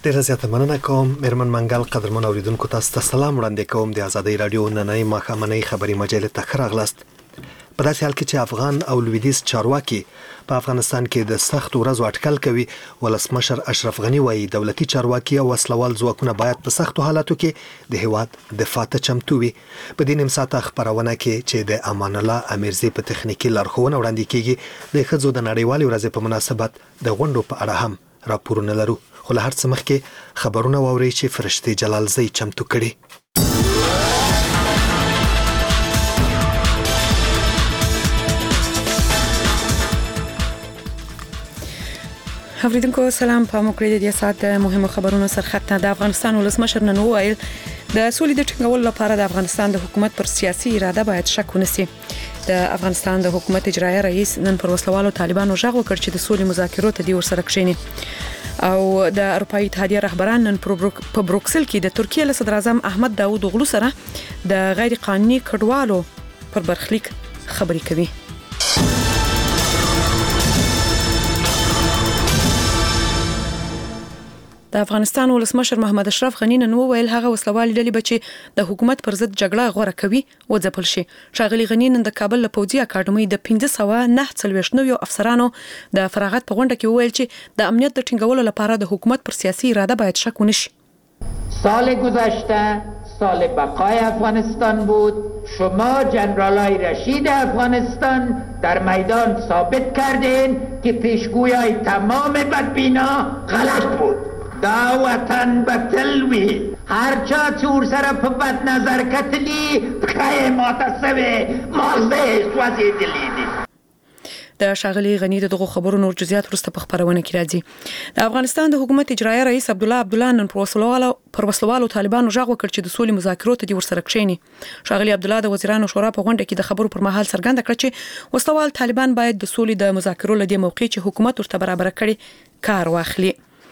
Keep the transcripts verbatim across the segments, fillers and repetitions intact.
ډیره زیاته مننه کوم میرمن منګل. قدرمن اوریدونکو تاسو ته سلام وړاندې کوم. د آزادۍ رادیو نننۍ ماښامنۍ خبري مجلې ته ښه راغلاست. په داسې حال کې چې افغان او لویدیځ چارواکي په افغانستان کې د سخت ورځو اټکل کوي، ولسمشر اشرف غنی وایي دولتي چارواکي او وسلوال ځواکونه باید په سختو حالاتو کې د هیواد دفاع ته چمتو وي. په دې نیم ساعته خبرونه کې چې د امان الله امیرزي په تخنیکی لارښوونه وړاندې کیږي، د ښځو د نړیوالې ورځې په مناسبت د غونډو په اړه هم راپورونه لرو. خو له هر څه مخکې خبرونه واورئ چې فرشتي جلالزی چمتو کړي. اوریدونکو سلام، په موکړې د ساعت مهمو خبرونو سرخط د افغانستان ولسمشر نن وویل د سولې د ټینګولو لپاره د افغانستان د حکومت پر سیاسي اراده باید شک ونشي. د افغانستان د حکومت اجرایي رئیس نن پر وسلوالو طالبانو ژغ وکړ چې د سولې مذاکرو ته دی ورسره کښیني. او د اروپאי اتحادیه رهبران نن په بروکسل کې د ترکیه له صدر اعظم احمد داوود اوغلو سره د غیر قانوني کډوالو پر برخلیک خبري کوي. د افغانستان ولسمشر محمد اشرف غنی نن وویل هغه وسلوال ډلې بچي د حکومت پر ضد جګړه غوړه کوي و ځپل شي. ښاغلي غنی نن د کابل له پوځي اکاډمۍ د پنځه سوه نه څلوېښت نویو افسرانو د فراغت په غونډه کې وویل چې د امنیت د ټینګولو لپاره د حکومت پر سیاسي اراده باید شک ونشي. سال گذشته سال بقای افغانستان بود. شما جنرالای رشید افغانستان در میدان ثابت کردین که پیشگویی تمام بدبینا غلط بود. دا وطن بتلوی هرچا چور سر په بد نظر کتلی پخای ماتسوه مازده سوازی دلیدی. د ښاغلي غنی دغه خبرو نور جزئیات وروسته په خبرونه کې راځي. د افغانستان د حکومت اجرایي رئیس عبد الله عبدالله نن پر وسلوالو پر وسلوالو طالبانو ژغ وکړ چې د سولې مذاکرو ته دی ورسره کښیني. ښاغلي عبد الله د وزیرانو شورا په غونډه کې د خبرو پر مهال څرګنده کړ چې وسلوال طالبان باید د سولې د مذاکرو لدی موقع چې حکومت ورته برابر کړي کار واخلي.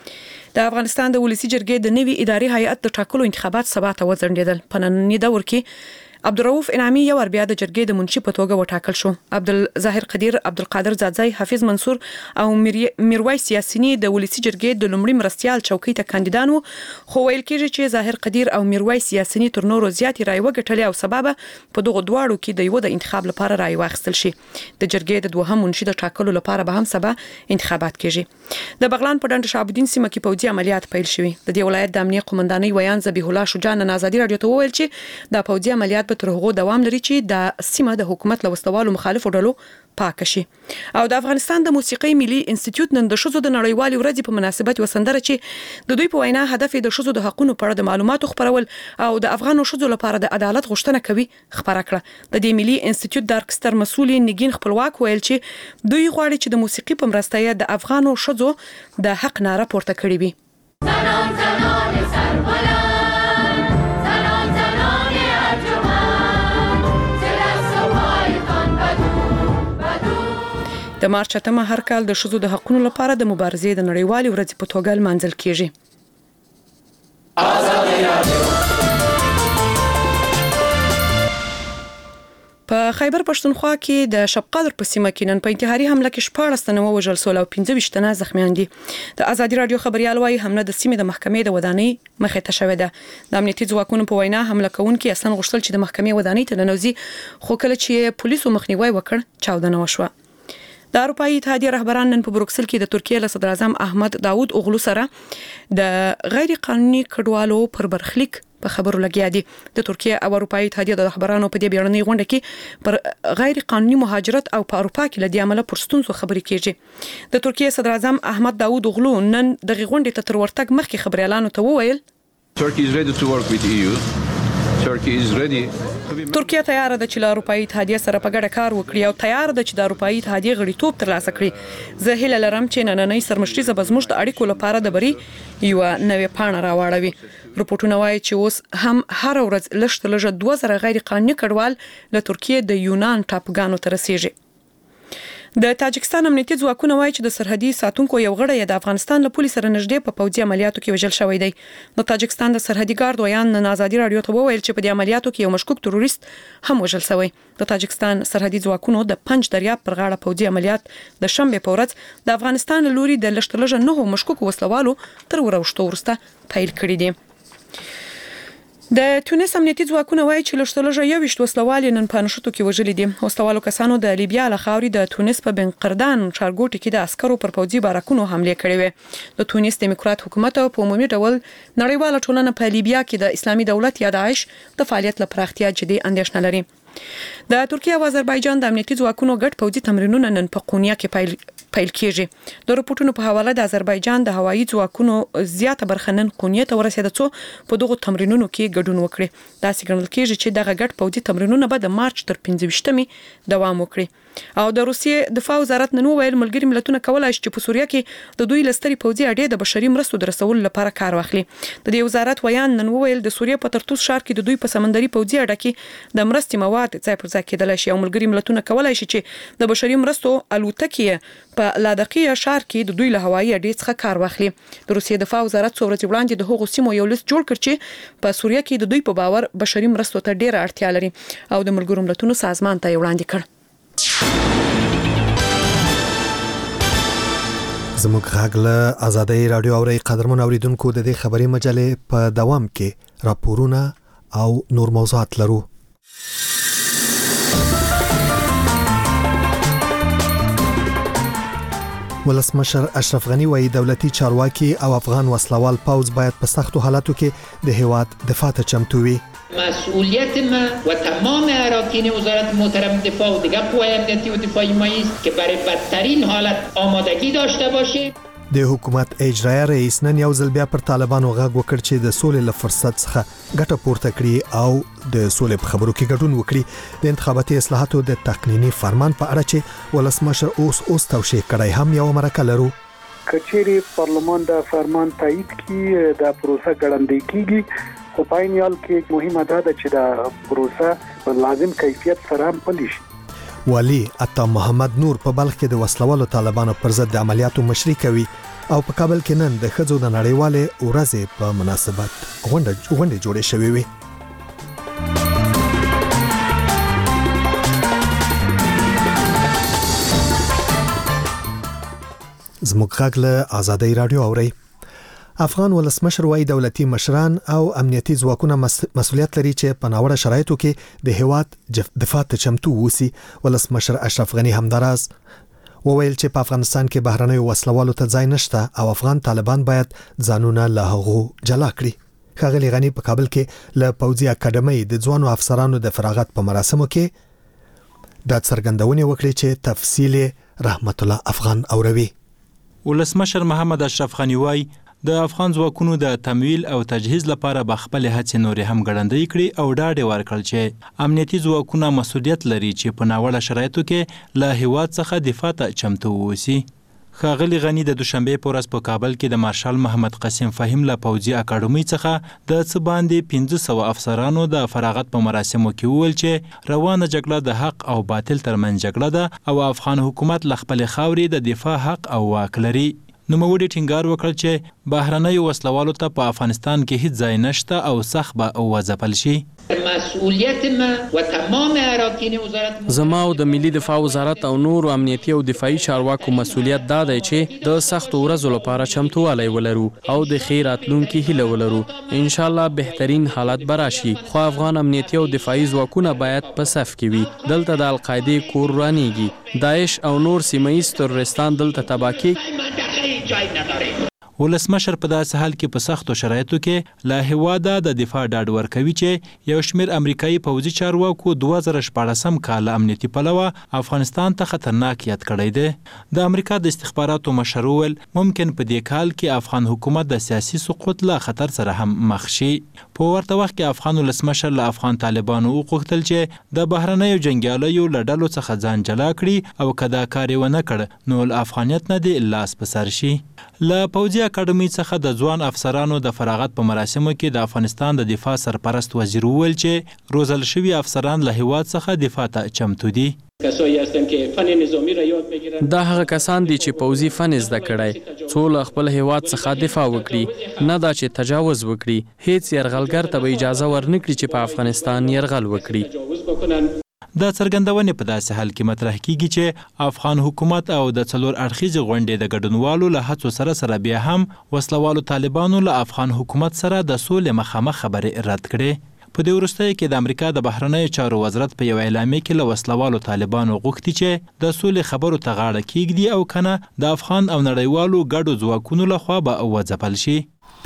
د افغانستان د ولسی جرګې د نوي اداري هیئت د ټاکلو انتخابات سبا ته وځنډیدل. په نننی دور کې عبدالرؤف انعامي یو ور بیا د جرګې د منشي په توګه وټاکل شو. عبدالظاهر قدیر، عبدالقادر زادزی، حفیظ منصور او میرویس یاسینی د ولسی جرګې د لومړي مرستيال چوکۍ ته کاندیدان وو، خو ویل کېږي چې ظاهر قدیر او میرویس یاسینی تر نورو زیاتې رای وګټلې او سبب په دغه دواړو کې د یو د انتخاب لپاره رای واخیستل شي. د جرګې د دوهم منشي د ټاکلو لپاره به هم سبا انتخابات کېږي. د بغلان په ډنډ شعبالدین سیمه کې پوځي عملیات پیل شوي. د دې ولایت د امنیت قومندانۍ ویان ذبیح الله شجاع نن آزادي رادیو ته وویل چې د پوځي عملیات تر هغه دوام لري چې د سیمه د حکومت له وسلوالو مخالفو ډلو پاک شي. او د افغانستان د موسیقي ملي انسټیټیوټ نن د ښځو د نړیوالې ورځې په مناسبت وسندره چې د دوی په وینا هدف د ښځو د حقوقو په اړه د معلوماتو خپرول او د افغانو ښځو لپاره د عدالت غوښتنه کوي خبره کړه. د دې ملي انسټیټیوټ د ارکستر مسؤل نگین خپلواک ویل چې دوی غواړي چې د موسیقي په مرسته د افغانو ښځو د حق ناره پورته کړي وي. زنان زنان سربلند د مارچ اتمه هر کال د ښځو د حقوقو لپاره د مبارزې د نړیوالې ورځې په توګه لمانځل کیږي. په خیبر پښتونخوا کې د شب قدر په سیمه کې نن په انتحاري حمله کې شپاړس تنه ووژل شول او پنځه ویشت تنه زخمیان دي. د آزادي رادیو خبريال وايي حمله د سیمې د محکمې د ودانۍ مخې ته شوې ده. د امنیتي ځواکونو په وینا حمله کوونکي اصلا غوښتل چې د محکمې ودانۍ ته ننوځي، خو کله چې پولیسو مخنیوي وکړ چاودنه وشوه. د اروپאי اتحادیه رهبران نن په بروکسل کې د ترکیه له صدر اعظم احمد داوود اوغلو سره د غیر قانوني کډوالو پر برخلیک په خبرو لګیا دي. د ترکیه او اروپאי اتحادیه د رهبرانو په دې بیړنۍ غونډه کې پر غیر قانوني مهاجرت او په اروپا کې لدی عمله پر ستونزو خبرې کیږي. د ترکیه صدر اعظم احمد داوود اوغلو نن د غونډې ته تر ورتګ مخکې خبريالانو ته وویل Turkey is ready to work with E U. Turkey is ready. ترکیه تیار ده چې له اروپאי اتحادیه سره په ګډه کار وکړي او تیار ده چې د اروپאי اتحادیه غړیتوب ترلاسه کړي. زه هیله لرم چې نننۍ سرمشري زبزموږ د اړیکو لپاره د بری یو نوې پاڼه راوړوي. رپورټونه وايي چې اوس هم هر ورځ لږ تر لږه دوه زره غیر قانوني کډوال له ترکیه د یونان ټاپوګانو ته رسیږي. د تاجکستان امنیتي ځواکونه وایي چې د سرحدي ساتونکو یو غړی د افغانستان له پولیس سره نږدې په پوځي عملیاتو کې وژل شوی دی. د تاجکستان د سرحدي ګارد ویان نن ازادي رادیو ته وویل چې په دې عملیاتو کې یو مشکوک تروریست هم وژل شوی. د تاجکستان سرحدي ځواکونو د پنج دریاب پر غاړه پوځي عملیات د شنبه په ورځ د افغانستان له لوري د لشتلژه نه مشکوک وسلوالو تر وروشتو ورسته پیل کړی دی. د تونس امنیتي ځواکونه وایي چې لشتلژه یو وشت وسلوال نن په نشټو کې وژل دي. وسلوالو کسانو د لیبیا له خاوري د تونس په بنقردان چارګوټي کې د عسکرو پر پوځي بارکونو حمله کړې وې. د تونس دیموکرات حکومت په عمومي ډول نړیواله ټولنه په لیبیا کې د اسلامي دولت یا داعش د فعالیت لپاره احتیاج جدي اندېښنه لري. د ترکیه او آذربایجان د امنیتي ځواکونو ګډ پوځي تمرینونه نن په قونیه کې پیل پیل کیږي. د رپورټونو په حواله د آذربایجان د هوایي ځواکونو زیاته برخه نن قونیه ته ورسېده څو په دغه تمرینونو کې ګډون وکړي. دا څرګندل کیږي چې دغه ګډ پوځي تمرینونه به د مارچ تر پنځه ویشتمې دوام وکړي. او د روسیې دفاع وزارت نن وویل ملګری ملتونه کولای شي چې په سوریه کې د دوی لستري پوځي اډې د بشري مرستو د رسولو لپاره کار واخلي. د دې وزارت ویان نن وویل د سوریه په ترتوس ښار کې د دوی په سمندري پوځي اډه کې د مرستې مواد ځای پر ځای کېدل شي. او ملګری ملتونه کولای شي چې د بشري مرستو الوتکې په لادقیه ښار کې د دوی له هوایي اډې څخه کار واخلي. د روسیې دفاع وزارت څو ورځې وړاندې د هغو سیمو یو لیست جوړ کړ چې په سوریه کې د دوی په باور بشري مرستو ته ډیره اړتیا لري او د ملګرو ملتونو سازمان ته وړاندې کړ. زموږ غږ له آزادۍ رادیو اوري قدرمن اوریدونکو د دې خبري مجلې په دوام کې راپورونه او نور موضوعات لرو. ولسمشر اشرف غنی وايي دولتي چارواکي او افغان وسلوال پوځ باید په سختو حالاتو کې د هیواد دفاع ته چمتو وي. مسئولیت ما و تمام اراکین وزارت محترم دفاع و دیگر قوای امنیتی و دفاعی ما است که برای بدترین حالت آمادگی داشته باشیم. د حکومت اجرایي رئیس نن یو ځل بیا پر طالبانو غږ وکړ چې د سولې له فرصت څخه ګټه پورته کړي او د سولې په خبرو کې ګډون وکړي. د انتخاباتي اصلاحاتو د تقنینی فرمان په اړه چې ولسمشر اوس اوس توشیح کړی هم یو مرکه لرو. کچېری پارلمان د فرمان تایید کی د پروسه ګړندۍ کیږي. خو پاینیال کې مهمه ده چې د پروسه په لازم کیفیت سره هم پلی شي. والی عطا محمد نور په بلخ کې د وسلوالو طالبانو پر ضد د عملیاتو مشري کوي او په کابل کې نن د ښځو د نړیوالې ورځې په مناسبت غونډه غونډه جوړه شوې وي. زموږ غږ له آزادۍ رادیو اوري. افغان ولسمشر وايي دولتي مشران او امنیتي ځواکونه مسؤلیت لري چې په ناوړه شرایطو کې د هیواد دفاع ته چمتو ووسي. ولسمشر اشرف غنی همداراز وویل چې په افغانستان کې بهرنۍ وسلوالو ته ځای نشته او افغان طالبان باید ځانونه له هغو جلا کړي. ښاغلي غنی په کابل کې له پوځي اکاډمۍ د ځوانو افسرانو د فراغت په مراسمو کې د څرګندونې وکړي چې تفصیل رحمت الله افغان اوروي. ولسمشر محمد اشرف غنی وايي د افغان ځواکونو د تمویل او تجهیز لپاره به خپل هڅې نورې هم ګړندۍ کړي او ډاډ ورکړي چې امنیتي ځواکونه مسؤلیت لري چې په ناوړه شرایطو کې له هیواد څخه دفاع ته چمتو ووسي. ښاغلي غنی د دوشنبه په ورځ په کابل کې د مارشال محمد قاسم فهیم له پوځي اکاډمۍ څخه د څه باندې پنځه سوه افسرانو د فراغت په مراسمو کې وویل چې روانه جګړه د حق او باطل ترمنځ جګړه ده او افغان حکومت له خپل خاورې د دفاع حق او واک لري. نوموړي ټینګار وکړ چې بهرنۍ وسلوالو ته په افغانستان کې هیڅ ځای نشته او سخت به وځپل شي. مسئولیت ما و تمام اراکین وزارت زما او د ملي دفاع وزارت او نور امنیتي او دفاعي چارواکو مسؤلیت دا دی چې د سختو ورځو لپاره چمتووالی ولرو او د ښې راتلونکي هیله ولرو. ان شاء الله بهترین حالت به راشي خو افغان امنیتي او دفاعي ځواکونه باید په صف کې وي. دلته د القاعدې کور رانیږي. داعش او نور سیمه ایز تروریستان دلته تباه کیږي. ولسمشر په داسې حال کې په سختو شرایطو کې له هیواده د دفاع ډاډ ورکوي چې یو شمېر امریکایي پوځي چارواکو دوه زره شپاړسم کال امنیتي پلوه افغانستان ته خطرناک یاد کړی دی. د امریکا د استخباراتو مشر وویل ممکن په دې کال کې افغان حکومت د سیاسي سقوط له خطر سره هم مخ شي. په ورته وخت کې افغان ولسمشر له افغان طالبانو وغوښتل چې د بهرنیو جنګیالیو له ډلو څخه ځان جلا کړي او که دا کار یې ونه کړ نو له افغانیت نه دې لاس په سر شي. له پوځي اکاډمي څخه د ځوان افسرانو د فراغت په مراسمو کې د افغانستان د دفاع سرپرست وزیر وویل چې روزل شوي افسران له هیواد څخه دفاع ته چمتو دي. دا هغه کسان دي چې پوځي فن زده کړی څو له خپل هیواد څخه دفاع وکړي، نه دا چې تجاوز وکړي. هیڅ یرغلګر ته به اجازه ورنکړي چې په افغانستان یرغل وکړي. دا څرګندونې په داسې حال کې مطرح کیږي چې افغان حکومت او د څلور اړخیزې غونډې د ګډونوالو له هڅو سره سره بیا هم وسلوالو طالبانو له افغان حکومت سره د سولې مخامخ خبرې رد کړې. په دې وروستیو کې د امریکا د بهرنیو چارو وزارت په یو اعلامیه کې له وسلوالو طالبانو غوښتي چې د سولې خبرو ته غاړه کیږدي او کنه د افغان او نړیوالو ګډو ځواکونو لخوا به وځپل شي.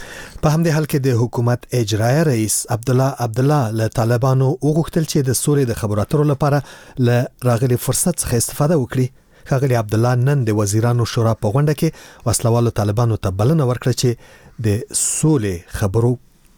په همدې حال کې د حکومت اجرایي رئیس عبدالله عبدالله له طالبانو وغوښتل چې د سولې د خبرو اترو لپاره له راغلي فرصت څخه استفاده وکړي. ښاغلي عبدالله نن د وزیرانو شورا په غونډه کې وسلوالو طالبانو ته بلنه ورکړه چې د سولې خبرو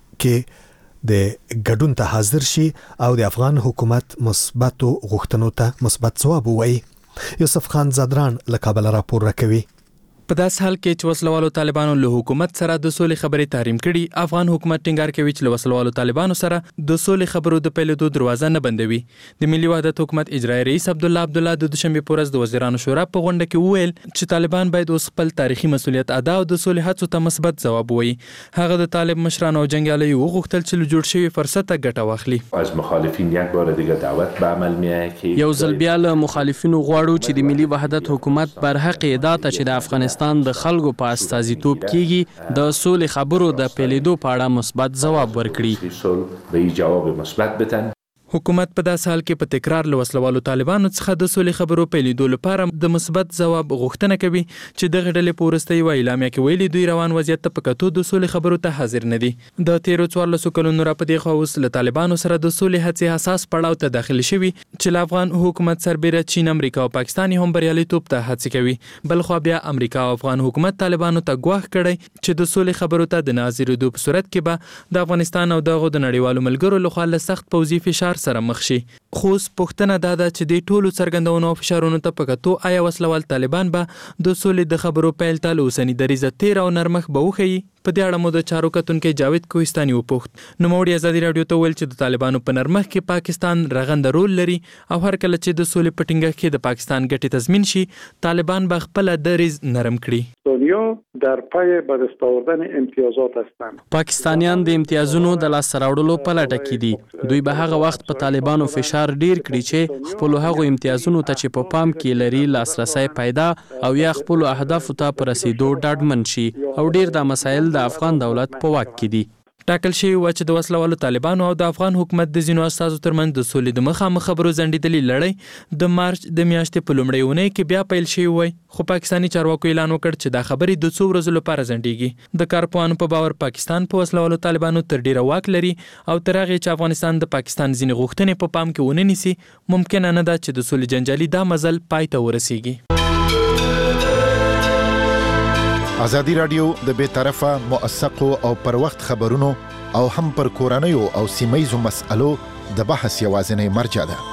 کې د ګډون ته حاضر شي او د افغان حکومت مثبتو غوښتنو ته مثبت ځواب ووایي. یوسف خان زادران له کابل راپور راکوي. په داس حال کې چې وسلوالو طالبانو له حکومت سره د سولې خبرې تحریم کړي، افغان حکومت ټینګار کوي چې له وسلوالو طالبانو سره د سولې خبرو د پیلېدو دروازه نه بندوي. د ملي وحدت حکومت اجرایي رئیس عبدالله عبدالله د دوشنبه په ورځ د وزیرانو شورا په غونډه کې وویل چې طالبان باید اوس خپل تاریخي مسولیت ادا او د سولې هڅو ته مثبت ځواب ووایي. هغه د طالب مشرانو او جنګیالیو وغوښتل چې له جوړ شوي فرصت ته ګټه واخلي. از مخالفین یک بار دیگه دعوت به عمل میایه که یو ځل بیا له مخالفینو غواړو چې د ملي وحدت حکومت برحق ادا ته چې د افغانستان د خلکو په استازیتوب کیږي د سولې خبرو د پیلېدو په اړه مثبت ځواب ورکړي. به جواب مثبت بدن. حکومت په داس حال کې په تکرار له وسلوالو طالبانو څخه د سولې خبرو پیلېدو لپاره د مثبت ځواب غوښتنه کوي چې دغه ډلې په وروستۍ اعلامیه کې ویلي دوی روان وضعیت ته په کتو د سولې خبرو ته حاضر نه دي. د تیرو څوارلسو کلونو راپدې خوا اوس له طالبانو سره د سولې هڅې حساس پړاو ته داخل شوي چې له افغان حکومت سربیره چین، امریکا او پاکستان هم بریالیتوب ته هڅې کوي. بلخوا بیا امریکا او افغان حکومت طالبانو ته ګواښ کړی چې د سولې خبرو ته د نه حاضرېدو په صورت کې به د افغانستان او دغه د نړیوالو ملګرو لخوا له سخت پوځي فشار سره مخ شي. خو پوښتنه دا ده چې د ټولو څرګندونو او فشارونو ته په کتو آیا وسلوال طالبان به د سولې د خبرو پیل ته له اوسني دریځه تیر او نرمښت به وښیي. په دې اړه مو د چارو کتونکي جاوید کوهستاني وپوښت. نوموړي ازادي راډیو ته ویل چې د طالبانو په نرمښت کې پاکستان رغنده رول لري او هر کله چې د سولې په ټینګښت کې د پاکستان ګټې تضمین شي، طالبان به خپل دریځ نرم کړي. دنیا در پای به دست آوردن امتیازات هستند. پاکستانیان د امتیازونو د لاسته راوړلو په لټه کې دي. دوی به هغه وخت په طالبانو فشار ډیر کړي چې خپل هغو امتیازونو ته چې په پام کې لري لاسرسي پیدا او یا خپل اهدافو ته پر رسیدو ډاډمن شي او ډیر د مسایل د افغان دولت په واک کې دي. ټاکل شوی و چې د وسلوالو طالبانو او د افغان حکومت د ځینو استازو ترمنځ د سولې د مخامخ خبرو ځنډېدلې لړۍ د مارچ د میاشتې په لومړۍ اونۍ کې بیا پیل شوی وای، خو پاکستاني چارواکو اعلان وکړ چې دا خبرې د څو ورځو لپاره ځنډېږي. د کارپوهانو په باور پاکستان په وسلوالو طالبانو تر ډیره واک لري او تر هغې چې افغانستان د پاکستان ځینې غوښتنې په پام کې ونه نیسي، ممکنه نه ده چې د سولې جنجالي دا مزل پای ته ورسیږي. ازادي راډیو د بې طرفه موثقو او پر وخت خبرونو او هم پر کورنیو او سیمایزو مسألو د بحث یوازینی مرجع ده.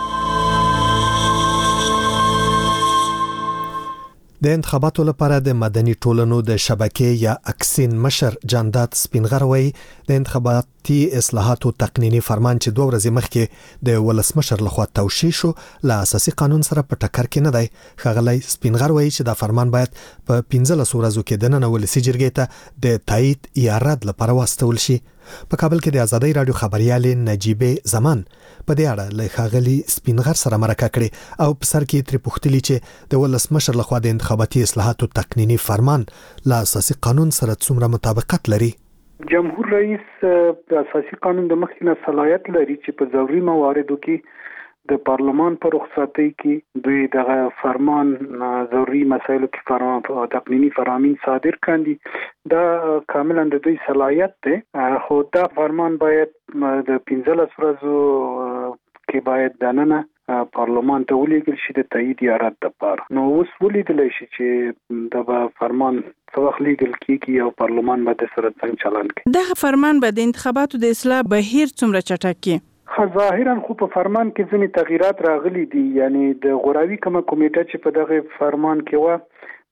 د انتخاباتو لپاره د مدني ټولنو د شبکې یا اکسین مشر جاندات سپینغروي د انتخاباتي اصلاحاتو تقنینی فرمان چې دوه ورځې مخکې د ولسمشر لخوا توشیح شو له اساسي قانون سره په ټکر کې نه دی. ښاغلی سپینغروي چې دا فرمان باید په پنځلس ورځو کې دننه ولسي جرګې ته د تایید یا رد لپاره واستول شي. په کابل کې د ازادي رادیو خبريالې نجيبه زمان په دې اړه له ښاغلي سپینغر سره مرکه کړې او په سر کې ترې پوښتلي چې د ولسمشر لخوا د انتخاباتي اصلاحاتو تقنینی فرمان له اساسي قانون سره څومره مطابقت لري. جمهور رئیس د اساسي قانون د مخکې نه صلاحیت لري چې په ضروري مواردو کې د پارلمان پر رخصتۍ کې دوی دغه فرمان ضروري مسایلو کې فرمان تقنینی فرامین صادر کړي. دا کاملا د دوی صلاحیت دی، خو دا فرمان باید د پنځلس ورځو کې باید دننه پارلمان ته ولیږل شي د تایید یا رد لپاره. نو اوس ولیدلی شي چې دا فرمان څه وخت لیږل کیږي او پارلمان به د سره څنګه چلند کوي. دغه فرمان به د انتخاباتو د اصلاح بهیر څومره چټک کړي؟ ظاهرا خو په فرمان کې ځینې تغییرات راغلي دي، یعنی د غوراوي کومه کمیټه چې په دغه فرمان کې و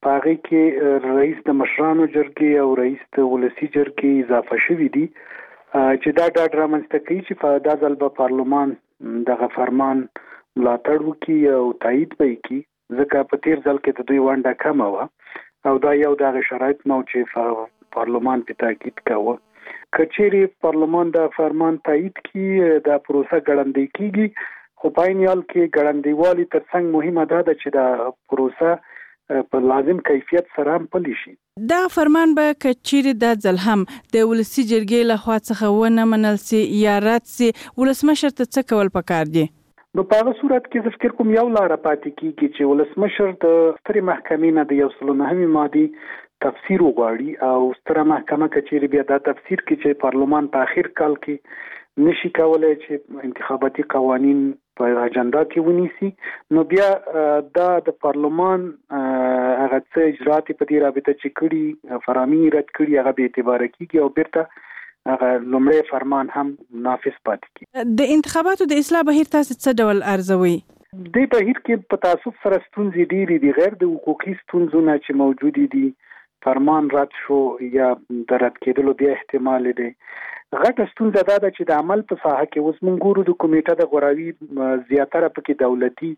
په هغه کې رئیس د مشرانو جرګې او رئیس د ولسی جرګې اضافه شوی دي چې دا ډاډ رامنځته کوي چې په دا ځل به پارلمان دغه فرمان ملاتړ وکړي او تایید به یې ځکه په تیر ځل کې د دوی ونډه کمه وه او دا یو دغه شرایط نو چې پارلمان په تاکید کاوه. کچېری پارلمان دا فرمان تایید کړي دا پروسه ګړندۍ کیږي، خو په عین حال کې ګړندېوالي ترڅنګ مهمه ده چې دا پروسه په لازم کیفیت سره هم پلی شي. دا فرمان به کچېری د ځل هم د ولسی جرګې له خوا څخه ونه منل سي یا رد سي، ولسمشر ته څه کول پکار دي؟ نو په هغه صورت کې زه فکر کوم یو لاره پاتې کیږي چې ولسمشر د سترې محکمې نه د یو سل نهمې مادې تفسیر وغواړي او ستره محکمه کچېری بیا دا تفسیر کوي چې پارلمان په اخر کال کې نشي کولای چې انتخاباتي قوانین په اجنډا کې ونیسي، نو بیا دا د پارلمان هغه څه اجرات په دې رابطه چې کړي فرامین رد کړي هغه به اعتبار کیږي او بیرته هغه لومړی فرمان هم نافذ پاتې کیږي. د انتخاباتو د اصلاح بهیر تاسو څه ډول ارزوي؟ د بهیر کې په تاسف سره ستونزې ډېرې دي، غیر د حقوقي ستونزونه چې موجود دي، فرمان رد شو یا د رد کېدلو بیا احتمال دی. غټه ستونزه دا ده چې د عمل په ساحه کې اوس موږ ګورو د کمیټه د غوراوي زیاتره پکې دولتي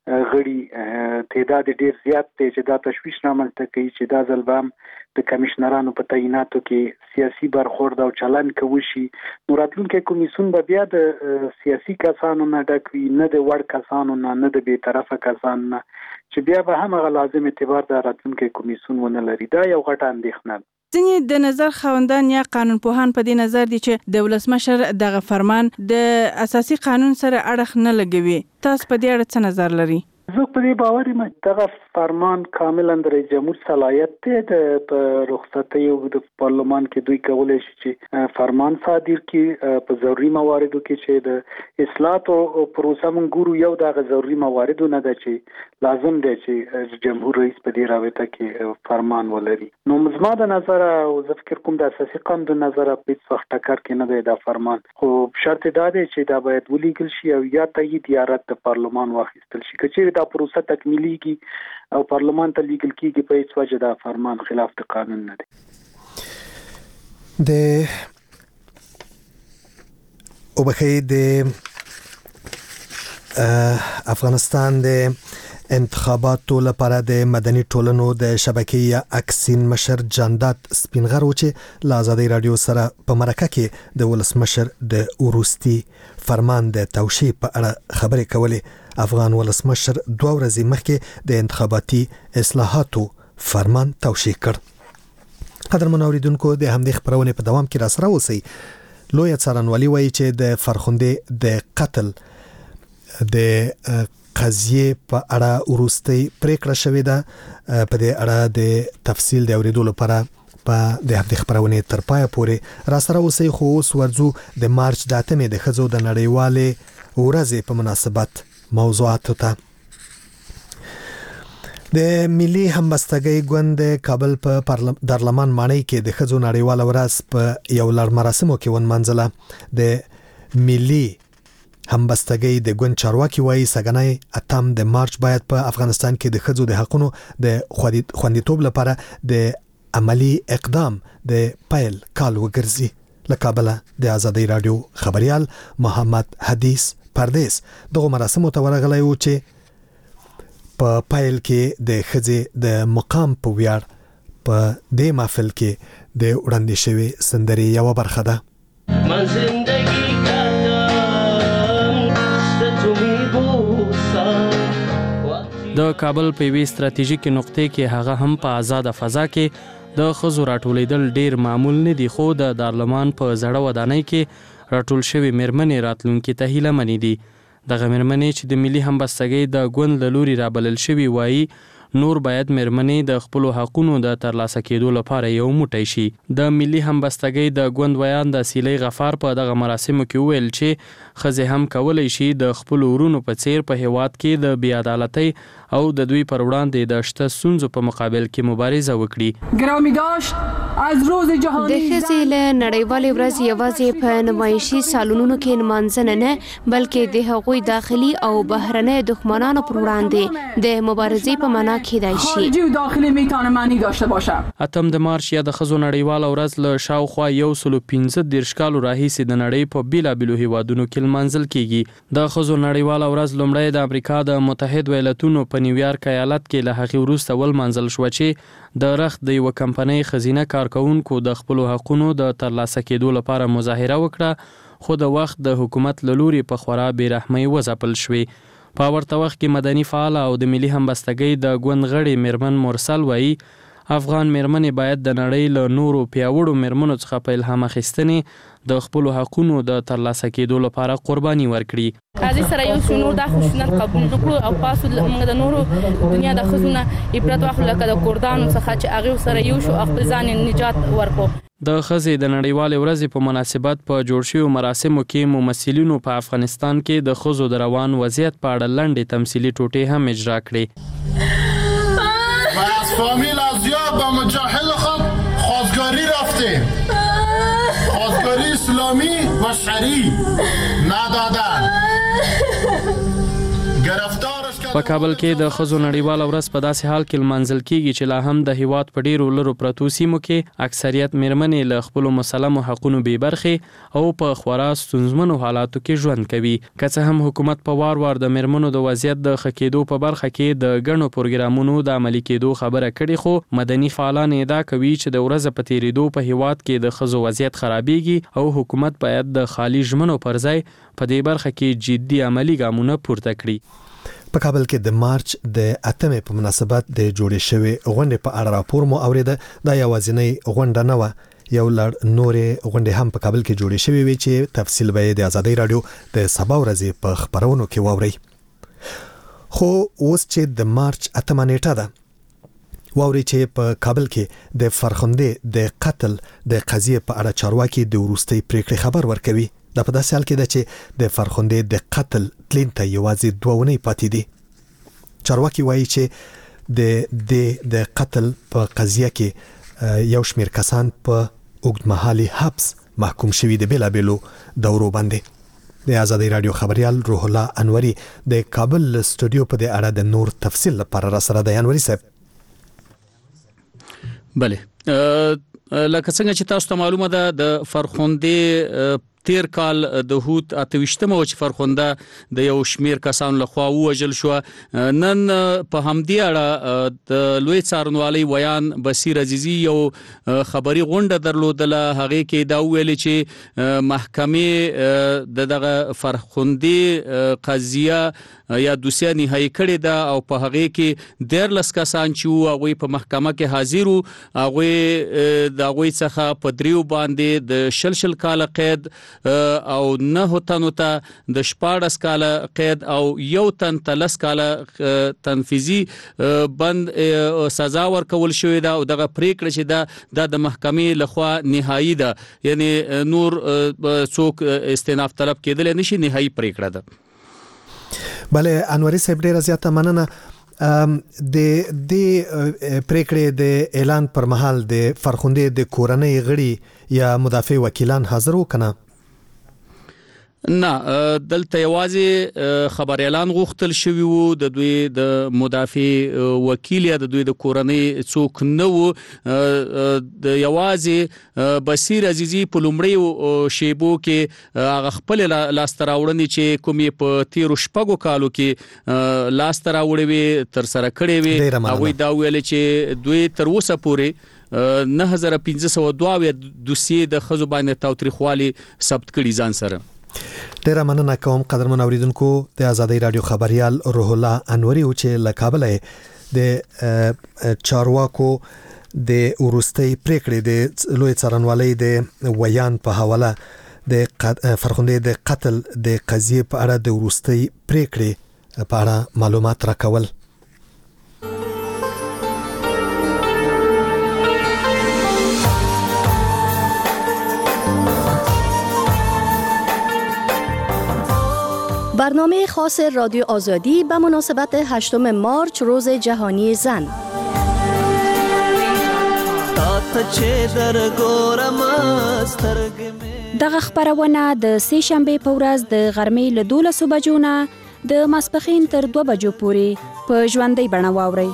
غړي تعداد ډیر زیات دی چې دا تشویش رامنځته کوي چې دا ځل به هم د کمشنرانو په تعیناتو کې سیاسي برخورد او چلن کوي شي. نو راتلونکي کمیسیون به بیا د سیاسي کسانو نه ډک وي، نه د وړ کسانو نه، نه د بې طرفه کسانو نه، چې بیا به هم هغه لازم اعتبار د راتلونکي کمیسیون ونه لري. دا یو غټه اندېښنه ده. ځینې د نظر خاوندان یا قانون پوهان په دې نظر دي چې د ولسمشر دغه فرمان د اساسي قانون سره اړخ نه لګوي. تاسو په دې اړه څه نظر لري؟ زه په دې باور یم دغه فرمان کاملا د رئیس جمهور صلاحیت دی د رخصتۍ او د پارلمان کې دوی کولای شي چې فرمان صادر کړي په ضروري مواردو کې چې د اصلاحات او پروسه مونږ ګورو. یو د ضروري مواردو نه ده چې لازم دی چې جمهور رئیس په دې رابطه کې فرمان ولري. نو زما د نظر او زه فکر کوم د اساسي قانون د نظر په هیڅ وخت ټکر کې نه دی دا فرمان، خو شرط دا دی چې دا باید ولیکل شي او یا تایید یا رد د پارلمان واخیستل شي. کچېرې دا پروسه تکمیلیږي او پارلمان ته لیکل کیږي په هیڅ وجه دا فرمان خلاف د قانون نه دی. د او بخې د افغانستان د انتخاباتو لپاره د مدني ټولنو د شبکې اکسین مشر جاندات سپینغر و چې له آزادۍ رادیو سره په مرکه کې د ولسمشر د وروستي فرمان د توشیح په اړه خبرې کولې. افغان ولسمشر دوه ورځې مخکې د انتخاباتي اصلاحاتو فرمان توشیح کړ. قدرمن اوریدونکو د همدې خبرونه په دوام کې را سره اوسئ. لوی څارنوالي وایي چې د فرخندې د قتل د قضیه په اړه وروستي پریکړه شوې ده. په دې اړه د تفصیل د اوریدلو لپاره په د همدې خبرونه تر پای پورې را سره اوسئ. خو اوس ورځو د مارچ د اتمې د ښځو د نړیوالې ورځې په مناسبت موضوعاتو ته. د ملي همبستګۍ ګوند کابل په پارلمان ماڼۍ کې د ښځو نړیواله ورځ په یو لړ مراسمو کې ونمانځله. د ملي همبستګۍ د ګوند چارواکي وایي سګنۍ اتم د مارچ باید په افغانستان کې د ښځو د حقوقو د خوندیتوب لپاره د عملی اقدام د پیل کال وګرځي. له کابل د آزادۍ رادیو خبريال محمد حدیث پردیس دغه مراسمو ته ورغلی و چې په پیل کې د ښځې د مقام په ویاړ په دې محفل کې د وړاندې شوی سندرې یو برخه ده. من زندگی د کابل په وی ستراتیژیکي نقطې کې هغه هم په آزاد فضا کې د ښځو راټولیدل ډیر معمول نه دي، خو د دارالمان په زړه ودانۍ کې راټول شوی مېرمنې راتلونکي ته هیله منې دي. دغه مېرمنې چې د ملي همبستګۍ د ګوند له لوري رابلل شوي وایي نور باید مېرمنې د خپلو حقونو د ترلاسه کېدو لپاره یو موټی شي. د ملي همبستګۍ د ګوند ویان د سیلۍ غفار په دغه مراسمو کې وویل چې ښځې هم کولی شي د خپلو ورونو په څیر په هیواد کې د بې عدالتۍ او د دوی پر وړاندې د شته ستونزو په مقابل کې مبارزه وکړي. ګرامی داشت از روز جهانی د ښځې له نړیوالې ورځې یوازې په نمایشي سالونونو کې نمانځنه نه بلکې د هغوی داخلي او بهرنۍ دښمنانو پر وړاندې د مبارزې په معنا کېدای شي. خارجي و داخلي میتونه معنی داشته باشد. اتم د مارچ یا د ښځو نړیواله ورځ له شاوخوا یو سلو پنځه دېرش کالو راهیسې د نړۍ په بېلابېلو هیوادونو کې لمانځل کېږي. د ښځو نړیواله ورځ لومړی د امریکا د متحد ایالتونو په نیویارک ایالت کې له هغې وروسته ولمانځل شوه چې د رخت د یوه کمپنۍ ښځینه کارکوونکو د خپلو حقونو د ترلاسه کېدو لپاره مظاهره وکړه، خو د وخت د حکومت له لوري په خورا بېرحمۍ وځپل شوې. په ورته وخت کې مدني فعاله او د ملي همبستګۍ د ګوند غړې میرمن مرسل وایي افغان میرمنې باید د نړۍ له نورو پیاوړو میرمنو څخه په الهام اخیستنې د خپلو حقونو د ترلاسه کېدو لپاره قرباني ورکړي. راځي سره یو شو نور د خصوصیت قبول نکړو او پاسو موږ د نورو دنیا د خزونه عبرت واخلو لکه د کردانو څخه چې هغه سره یو شو خپل ځان نجات ورکو. د ښځې د نړیوالې ورځې په مناسبت په جوړ شویو مراسمو کې ممثلینو په افغانستان کې د ښځو د روان وضعیت په اړه لنډې تمثیلي ټوټې هم اجرا کړې. و از فامیل از یاد با مجاهد خود خواستگاری رفتیم. خواستگاری اسلامی و شرعی ندادن. په کابل کې د ښځو نړیواله ورځ په داسې حال کې لمانځل کېږي چې لا هم د هیواد په ډېرو لرو پرتو سیمو کې اکثریت میرمنې له خپلو مسلمو حقونو بې برخې او په خورا ستونزمنو حالاتو کې ژوند کوي. که څه هم حکومت په وار وار د میرمنو د وضعیت د ښه کېدو په برخه کې د ګڼو پروګرامونو د عملي کېدو خبره کړې، خو مدني فعالان ادعا کوي چې د ورځې په تېرېدو په هیواد کې د ښځو وضعیت خرابېږي او حکومت باید د خالي ژمنو پر ځای په دې برخه کې جدي عملي ګامونه پورته کړي. په کابل کې د مارچ د اتمې په مناسبت د جوړې شوې غونډې په اړه راپور مو اوریده. دا یوازینۍ غونډه نه وه، یو لړ نورې غونډې هم په کابل کې جوړې شوې وې چې تفصیل به یې د آزادۍ راډیو د سبا ورځې په خبرونو کې واورئ. خو اوس چې د مارچ اتمه نیټه ده، واورئ چې په کابل کې د فرخندې د قتل د قضیې په اړه چارواکي د وروستۍ پریکړې خبر ورکوي. دا په داسې حال کې ده چې د فرخندې د قتل تلین ته یوازې دوه اونۍ پاتې دي. چارواکي وایي چې د د د قتل په قضیه کې یو شمېر کسان په اوږدمهالي حبس محکوم شوي د بېلابېلو دورو باندې. د آزادۍ راډیو خبریال روح الله انوري د کابل سټوډیو په دې اړه د نور تفصیل لپاره را سره دی. انوري صاحب. بله، لکه څنګه چې تاسو ته معلومه ده د فرخندې تیر کال د هوت اتوشتمه و چې فرخنده د یو شمیر کسانو لخوا ووژل شو. نن په همدې اړه د لوی څارنوالۍ ویان بصیر عزیزی یو خبري غونډه درلودله. هغې کې دا ویل چې محکمې د دغه فرخندې قضیه یا دوسیه نهایی کړې ده او په هغې کې دیارلس کسان چې وو هغوی په محکمه کې حاضر وو. هغوی د هغوی څخه په دریو باندې د شل شل کاله قید او نه تنو ته د شپاړس کاله قید او یو تن ته لس کاله تنفیذي بند سزا ورکول شوې ده او دغه پریکړه چې ده د محکمې لخوا نهایی ده، یعنی نور څوک استئناف طلب کېدلی نشي، نهایی پریکړه ده. بله انوري صاحب ډېره زیاته مننه. د دې پریکړې د اعلان پر مهال د فرخندې د کورنۍ غړي یا مدافع وکیلان حاضر وو کنه؟ نه، دلته یوازې خبر اعلان غوښتل شوی وو، د دوی د مدافع وکیل یا د دوی د کورنۍ څوک نه وو. د یوازې بصیر عزیزی په لومړیو شیبو کې هغه خپل لاسته راوړنې چې کومې په تیرو شپږو کالو کې لاسته راوړې وې تر سره کړې وې، هغوی دا ویل چې دوی تر اوسه پورې نه هزار پنځه سوه دوه اویا دوسیې د ښځو باندې تاوتریخوالي ثبت کړي ځان سره. ډیره مننه کوم قدرمن اوریدونکو. د آزادۍ راډیو خبریال روح الله انوري و چې له کابل د چارواکو د وروستۍ پریکړې د لوی څارنوالۍ د ویان په حواله د فرخندې د قتل د قضیې په اړه د وروستۍ پریکړې په اړه معلومات راکول. برنامه خاص رادیو آزادی به مناسبت هشتم مارچ روز جهانی زن. دغه خبرونه د سه شنبه په ورځ د غرمې له دولسو بجو نه د ماسپښین تر دوه بجو پورې په ژوندۍ بڼه واورئ.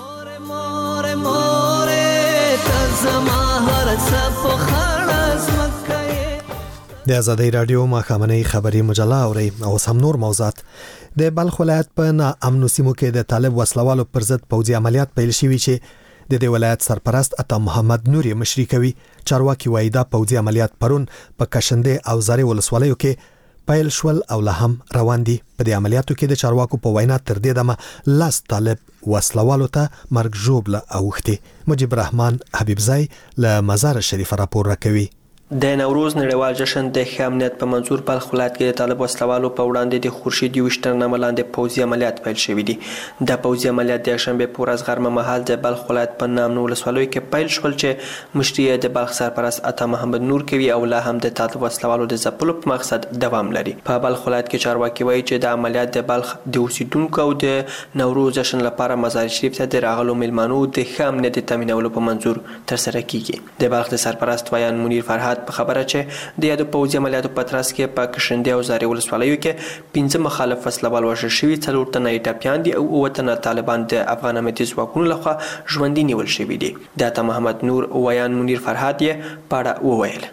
د آزادۍ رادیو ماښامنۍ خبري مجله اوري او سم نور موضوعات. د بلخ ولایت په ناامنو سیمو کې د طالب وسلوالو پر ضد پوځي عملیات پیل شوي چې د دې ولایت سرپرست عطا محمد نور مشري کوي. چارواکي وایي دا پوځي عملیات پرون په کشنده او زاري ولسوالیو کې پیل شول او لا هم روان دي. په دې عملیاتو کې د چارواکو په وینا تر دې دمه لاس طالب وسلوالو ته مرګ ژوبله اوښتي. مجيب الرحمن حبیبزای له مزار شریف راپور راکوي. د نوروز نړیوال جشن د ښه امنیت په منظور بلخ ولایت کې د طالب وسلوالو په وړاندې د خورشید یوویشت تر نامه لاندې پوځي عملیات پیل شوي دي. د پوځي عملیات د یکشنبې په ورځ غرمه مهال د بلخ ولایت په نامنو ولسوالیو کې پیل شول چې مشري د بلخ سرپرست عطا محمد نور کوي او لا هم د طالب وسلوالو د ځپلو په مقصد دوام لري. په بلخ ولایت کې چارواکي وایي چې د عملیات د بلخ د اوسیدونکو او د نوروز جشن لپاره مزار شریف ته د راغلو میلمنو د ښه امنیت تامینولو په منظور ترسره کیږي. د بلخ د سرپرست ویان منیر فرهاد په خبره چې د یادو پوځي عملیاتو په ترڅ کې په کشنده او زاري ولسوالیو کې پنځه مخالف وسلوال وژل شوي، څلور تنه یې ټپیان دي او اووه تنه طالبان د افغان امنیتي ځواکونو لخوا ژوندي نیول شوي دي. د عطا محمد نور ویان منیر فرهاد یې په اړه وویل.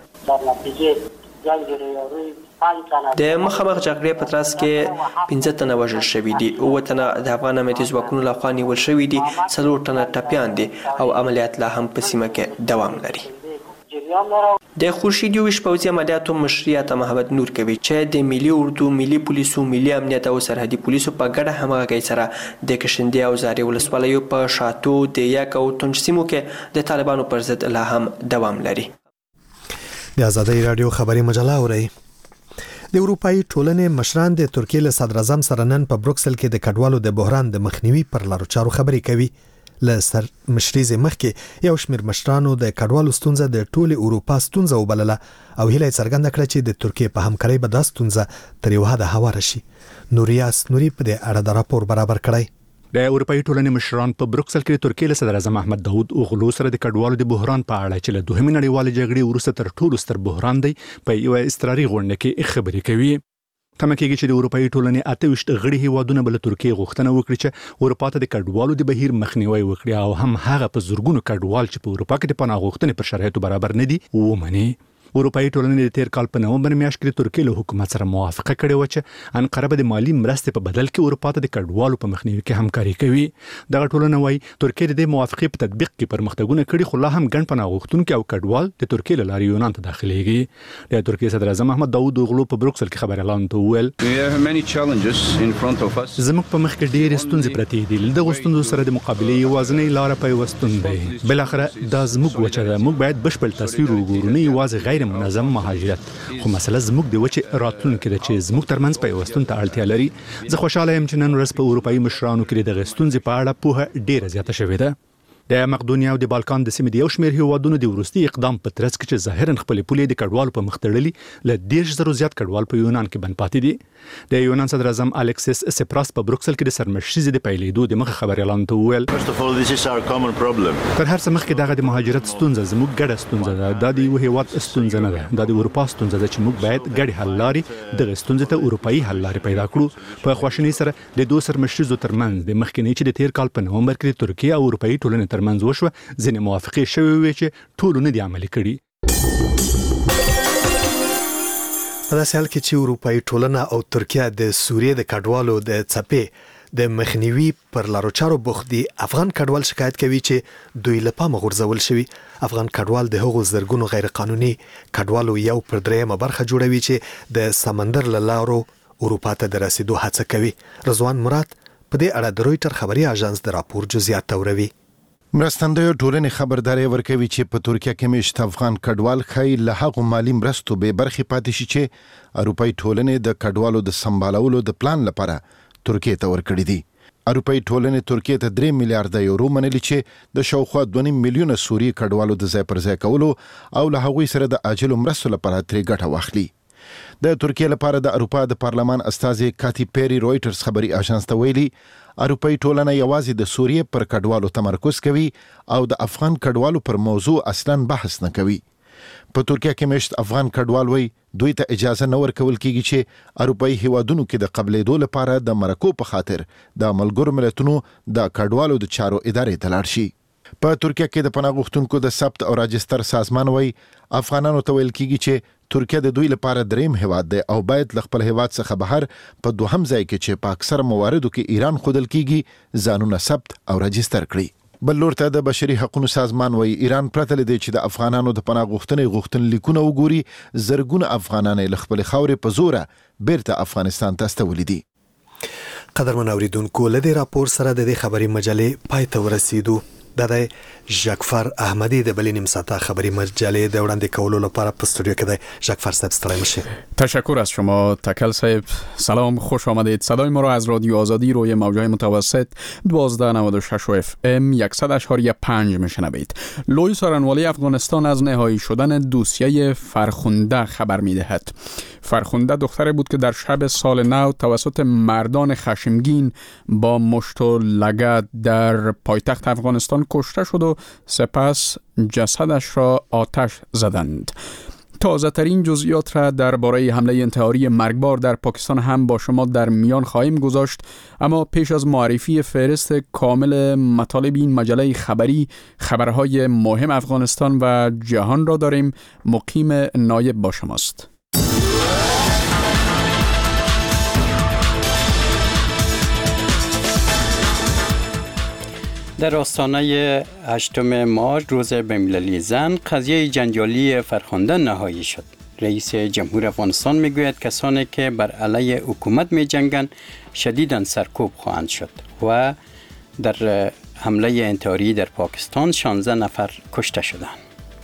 د مخامخ جګړې په ترڅ کې پنځه تنه وژل شوي دي، اووه تنه د افغان امنیتي ځواکونو لخوا نیول شوي دي، څلور تنه ټپیان دي او عملیات لا هم په سیمه کې دوام لري. د خورشید یوویشت پوځي عملیاتو مشري عطا محمد نور کوي چې د ملي اردو، ملي پولیسو، ملي امنیت او سرحدي پولیسو په ګډه همغږۍ سره د کشنده او زاري ولسوالیو په شاتو د یک او تنج سیمو کې د طالبانو پر ضد لا هم دوام لري. د آزادۍ رادیو خبري مجله اورئ. د اروپאי ټولنې مشران د ترکیې له صدر اعظم سره نن په بروکسل کې د کډوالو د بحران د مخنیوي پر لارو چارو خبرې کوي. له سر مشريزه مخکې یو شمېر مشرانو د کډوالو ستونزه د ټوله اروپا ستونزه وبلله او هیله څرګنده کړه چې د ترکیې په همکارۍ به دا ستونزه تر یو حده هوار شي. نوریاس نوري په دې اړه د راپور برابر کړی. د اروپאי ټولنې مشران په بروکسل کې د ترکیې له صدر اعظم احمد داود اوغلو سره د کډوالو د بحران په اړه چې له دوهمې نړیوالې جګړې وروسته تر ټولو ستر بحران دی په یو استراري غونډه کې خبرې کوي. تمه کېږي چې د اروپאי ټولنې اته ویشت غړي هیوادونه بل ترکیې غوښتنه وکړي چې اروپا ته د کډوالو د بهیر مخنیوي وکړي او هم هغه په زورګونو کډوال چې په اروپا کې د پناه غوښتنې پر شرایطو برابر نه دي ومني. اروپאי ټولنې د تیر کال په نومبر میاشت کې د ترکیې له حکومت سره موافقه کړې و چې انقره به د مالی مرستې په بدل کې اروپا ته د کډوالو په مخنیوي کې همکاري کوي. دغه ټولنه وایي ترکیې د موافقې په تطبیق کې پرمختګونه کړي خو لا هم ګڼ پناه غوښتونکي او کډوال د ترکیې له لارې یونان ته داخليږي. د ترکیې صدر اعظم احمد داود اوغلو په بروکسل کې خبري اعلان ته وویل زموږ په مخ کې ډېرې ستونزې پرتې دي. له دغو ستونزو سره د مقابلې یوازینۍ لاره پیوستون دی. بلاخره دا زموږ وچه ده. موږ باید بشپړ تصویر وګورو، نه یوازې غیر منظم مهاجرت خو مسله زموږ د وچې راتلونکي ده چې زموږ ترمنځ پیوستون ته اړتیا لري. زه خوشاله یم چې نن ورځ په اروپאי مشرانو کې دغه ستونزې په اړه پوهه ډیره زیاته شوې ده. د مقدونیا او د بالکان د سیمې د یو شمېر هیوادونو د وروستي اقدام په ترڅ کې چې ظاهرا خپل پولې د کډوالو په مخ تړلي له ډېر زرو زیات کډوال په یونان کې بند پاتې دي. د یونان صدر اعظم الکسیس سپراس په بروکسل کې د سرمشريزې د پیلېدو د مخه خبري اعلان ته وویل تر هر څه مخکې دغه د مهاجرت ستونزه زموږ ګډه ستونزه ده. دا د یو هیواد ستونزه نه ده، دا د اروپا ستونزه ده چې موږ باید ګډې حل لارې دغه ستونزې ته اروپאי حل لارې پیدا کړو. په خواشینۍ سره د دوه سرمشريزو ترمنځ د مخکینی چې د تیر کال په نومبر کې د ترکیې او اروپאי ټولنې ترمنځ وشوه ځینې موافقې شوې وې چې ټول نه دي عملي کړي. په داسې حال کې چې اروپאי ټولنه او ترکیه د سوریې د کډوالو د څپې د مخنیوي پر لارو چارو بوخت دي، افغان کډوال شکایت کوي چې دوی له پامه غورځول شوي. افغان کډوال د هغو زرګونو غیر قانوني کډوالو یو پر دریمه برخه جوړوي چې د سمندر له لارو اروپا ته د رسیدو هڅه کوي. رضوان مراد په دې اړه د رویټر خبري اژانس د راپور جزئیات توروي. مرستندوی ټولنې خبرداري ورکوي چې په ترکیه کې مشت افغان کډوال خای له هغو مالی مرستو به برخې پاتې شي چې اروپאי ټولنې د کډوالو د سمبالولو د پلان لپاره ترکیه ته ورکړي دي. اروپאי ټولنې ترکیه ته درې میلیارډ یورو منلي چې د شاوخوا دوه نیم میلیونه سوري کډوالو د ځای پر ځای کولو او له هغوی سره د عاجلو مرستو لپاره ترې ګټه واخلي. د ترکیه لپاره د اروپا د پارلمان استازي کاتی پیری رويټرز خبري اژانس ته ویلي اروپאי ټولنه یوازې د سوریې پر کډوالو تمرکز کوي او د افغان کډوالو پر موضوع اصلاً بحث نه کوي. په ترکیه کې مشت افغان کډوال وي دوی ته اجازه نه ورکول کیږي چې اروپאי هیوادونو کې د قبلېدو لپاره د مرکو په خاطر د ملګرو ملتونو د کډوالو د چارو ادارې ته لاړ شي. په ترکیه کې د پناه غوښتونکو د ثبت او راجستر سازمان وي افغانانو ته ویل کیږي چې ترکیه د دوی لپاره دریم هیواد دی او باید له خپل هیواد څخه بهر په دوهم ځای کې چې په اکثر مواردو کې ایران خودل کیږي ځانونه ثبت او راجستر کړي. بل لور ته د بشري حقوقو سازمان وایي ایران پرته لدی چې د افغانانو د پناه غوښتنې غوښتنلیکونه وګوري زرګونه افغانان له خپل خاورې په زوره بیرته افغانستان ته استولي دي. قدرمن اوریدونکو لدی راپور سره د دې خبري مجلې پای ته ورسیدو. دا د ژاکفر احمدی د بلینیم ساعته خبری مجله د وړاندې کولو لپاره په استودیو کې دی. ژاکفر صاحب ستړی مشه. تشکر از شما تکل صاحب. سلام، خوش آمدید. صدای ما را از رادیو آزادی روی موجهای متوسط دوازده نود و شش اف ام صد و پنج میشنوید. لویس آرنوالی افغانستان از نهایی شدن دوسیه فرخنده خبر میدهد. فرخنده دختری بود که در شب سال نو توسط مردان خشمگین با مشت و لگد در پایتخت افغانستان کشته شد و سپس جسدش را آتش زدند. تازه ترین جزئیات را درباره حمله انتحاری مرگبار در پاکستان هم با شما در میان خواهیم گذاشت، اما پیش از معرفی فهرست کامل مطالب این مجله خبری خبرهای مهم افغانستان و جهان را داریم. مقیم نایب با شماست. در آستانه هشتم مارچ روز بین‌المللی زن قضیه جنجالی فرخنده نهایی شد. رئیس جمهور افغانستان میگوید کسانی که بر علیه حکومت میجنگند شدیداً سرکوب خواهند شد و در حمله انتحاری در پاکستان شانزده نفر کشته شدند.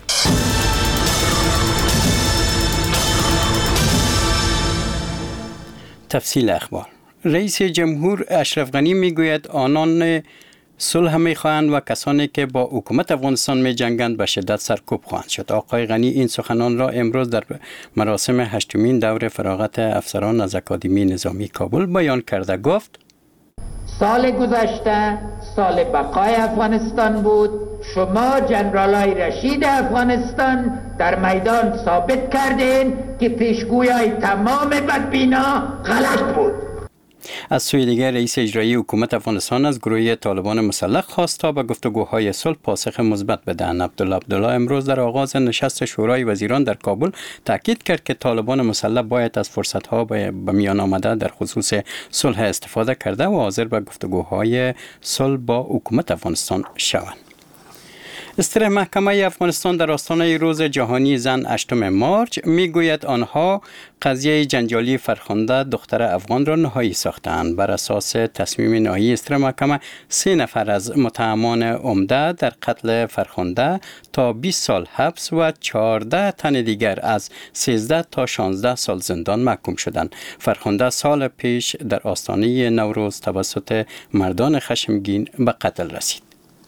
تفصیل اخبار. رئیس جمهور اشرف غنی میگوید آنان صلح میخواهند و کسانی که با حکومت افغانستان میجنگند به شدت سرکوب خواهند شد. آقای غنی این سخنان را امروز در مراسم هشتمین دور فراغت افسران از اکادمی نظامی کابل بیان کرده. گفت سال گذشته سال بقای افغانستان بود. شما جنرالای رشید افغانستان در میدان ثابت کردین که پیشگویی تمام بدبینا غلط بود. از سوی دیگر رئیس اجرایی حکومت افغانستان از گروه طالبان مسلح خواست تا به گفتگوهای صلح پاسخ مثبت بدهند. عبدالله عبدالله امروز در آغاز نشست شورای وزیران در کابل تاکید کرد که طالبان مسلح باید از فرصت‌ها به میان آمده در خصوص صلح استفاده کرده و حاضر به گفتگوهای صلح با حکومت افغانستان شوند. استره محکمه افغانستان در آستانه روز جهانی زن هشتم مارچ میگوید آنها قضیه جنجالی فرخنده دختر افغان را نهایی ساختند. بر اساس تصمیم نهایی استره محکمه سه نفر از متهمان عمده در قتل فرخنده تا بیست سال حبس و چهارده تن دیگر از سیزده تا شانزده سال زندان محکوم شدند. فرخنده سال پیش در آستانه نوروز توسط مردان خشمگین به قتل رسید.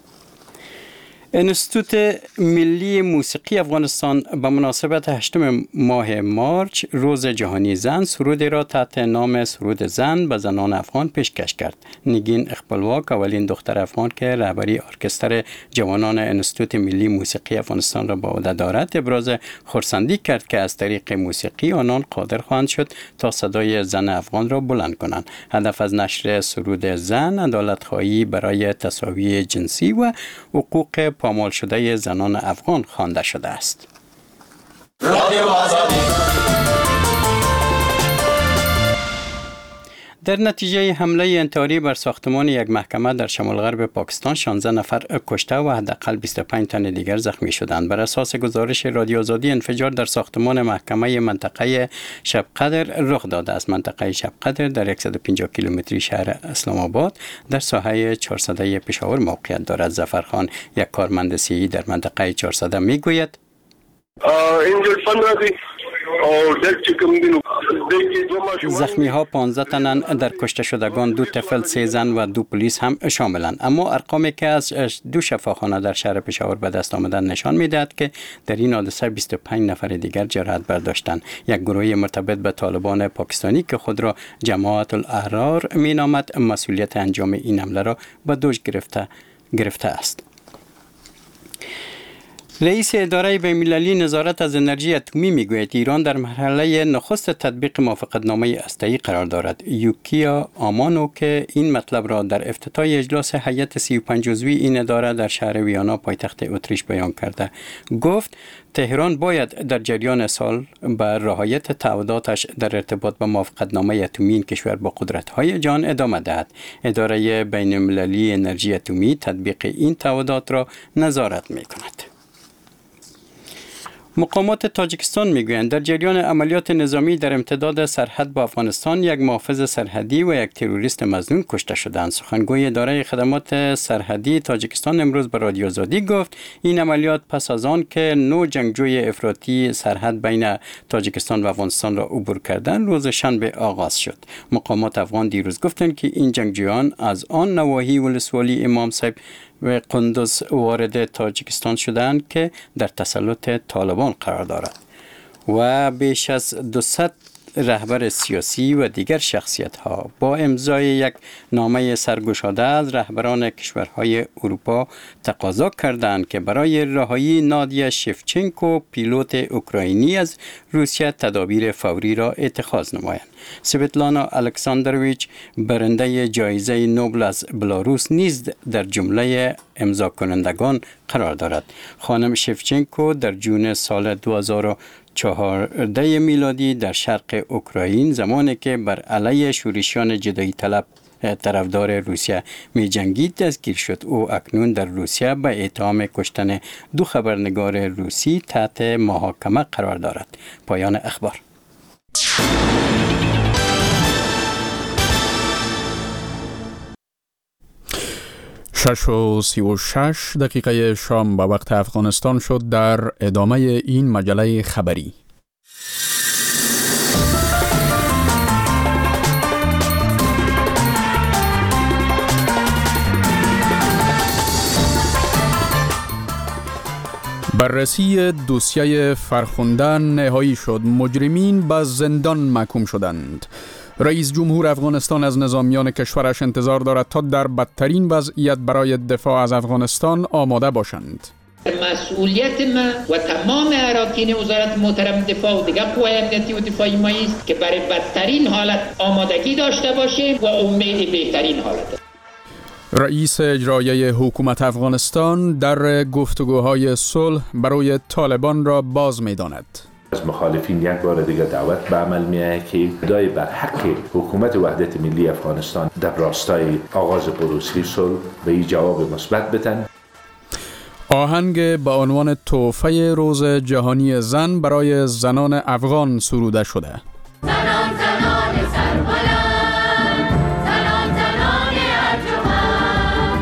انستیتوت ملی موسیقی افغانستان به مناسبت هشتم ماه مارچ روز جهانی زن سرودی را تحت نام سرود زن به زنان افغان پیشکش کرد. نگین اقبالواک اولین دختر افغان که رهبری ارکستر جوانان انستیتوت ملی موسیقی افغانستان را به عهده دارد ابراز خرسندی کرد که از طریق موسیقی آنان قادر خواهند شد تا صدای زن افغان را بلند کنند. هدف از نشر سرود زن عدالت‌خواهی برای تساوی جنسی و حقوق پامال شده زنان افغان خوانده شده است. در نتیجه حمله انتحاری بر ساختمان یک محکمه در شمال غرب پاکستان شانزده نفر کشته و حداقل بیست و پنج تن دیگر زخمی شدند. بر اساس گزارش رادیو آزادی انفجار در ساختمان محکمه منطقه شب قدر رخ داده است. منطقه شب قدر در صد و پنجاه کیلومتری شهر اسلام آباد در ساحه چهارصد پشاور موقعیت دارد. ظفرخان یک کارمند سی در منطقه چهارصد میگوید اینجا پندرہ دی اور دل چکم دینو زخمی ها پانزده تنن، در کشته شدگان دو طفل، سه زن و دو پلیس هم شاملند. اما ارقامی که از دو شفاخانه در شهر پشاور به دست آمدن نشان میدهد که در این حادثه بیست و پنج نفر دیگر جراحت برداشتند. یک گروه مرتبط به طالبان پاکستانی که خود را جماعت الاحرار مینامد مسئولیت انجام این حمله را به دوش گرفته گرفته است. رئیس اداره بین‌المللی نظارت از انرژی اتمی میگوید ایران در مرحله نخست تطبیق موافقتنامه هسته‌ای قرار دارد. یوکیا آمانو که این مطلب را در افتتاح اجلاس هیئت سی و پنج عضوی این اداره در شهر ویانا پایتخت اتریش بیان کرده، گفت تهران باید در جریان سال به رعایت تعهداتش در ارتباط با موافقتنامه اتمی این کشور با قدرت‌های جهان ادامه دهد. اداره بین‌المللی انرژی اتمی تطبیق این تعهدات را نظارت می‌کند. مقامات تاجیکستان میگویند در جریان عملیات نظامی در امتداد سرحد با افغانستان یک محافظ سرحدی و یک تروریست مظنون کشته شدند. سخنگوی اداره خدمات سرحدی تاجیکستان امروز به رادیو آزادی گفت این عملیات پس از آن که نو جنگجوی افراطی سرحد بین تاجیکستان و افغانستان را عبور کردند روز شنبه آغاز شد. مقامات افغان دیروز گفتند که این جنگجویان از آن نواحی ولسوالی امام صاحب و قندوز وارد تاجیکستان شدند که در تسلط طالبان قرار دارد و بیش از دویست رهبر سیاسی و دیگر شخصیت ها با امضای یک نامه سرگشاده از رهبران کشورهای اروپا تقاضا کردند که برای رهایی نادیا شفچنکو پیلوت اوکراینی از روسیه تدابیر فوری را اتخاذ نمایند. سویتلانا الکساندروویچ برنده جایزه نوبل از بلاروس نیز در جمله امضا کنندگان قرار دارد. خانم شفچنکو در جون سال دو هزار و چهارده میلادی در شرق اوکراین زمانی که بر علیه شورشیان جدایی طلب طرفدار روسیه می جنگید دستگیر شد. او اکنون در روسیه به اتهام کشتن دو خبرنگار روسی تحت محاکمه قرار دارد. پایان اخبار. شش و سی و شش دقیقه شام به وقت افغانستان شد. در ادامه این مجله خبری بررسی دوسیه فرخنده نهایی شد. مجرمین به زندان محکوم شدند. رئیس جمهور افغانستان از نظامیان کشورش انتظار دارد تا در بدترین وضعیت برای دفاع از افغانستان آماده باشند. مسئولیت ما و تمام اراکین وزارت محترم دفاع و دیگر قوای امنیتی و دفاعی ما است که برای بدترین حالت آمادگی داشته باشیم و امید بهترین حالت. رئیس اجرایی حکومت افغانستان در گفتگوهای صلح برای طالبان را باز می‌داند. از مخالفین یک بار دیگر دعوت به عمل می‌آید که ادعای بر حق حکومت وحدت ملی افغانستان در راستای آغاز پروسه صلح به این جواب مثبت بدن. آهنگ با عنوان تحفه روز جهانی زن برای زنان افغان سروده شده. زنان زنان سربلند، زنان زنان ارجمند.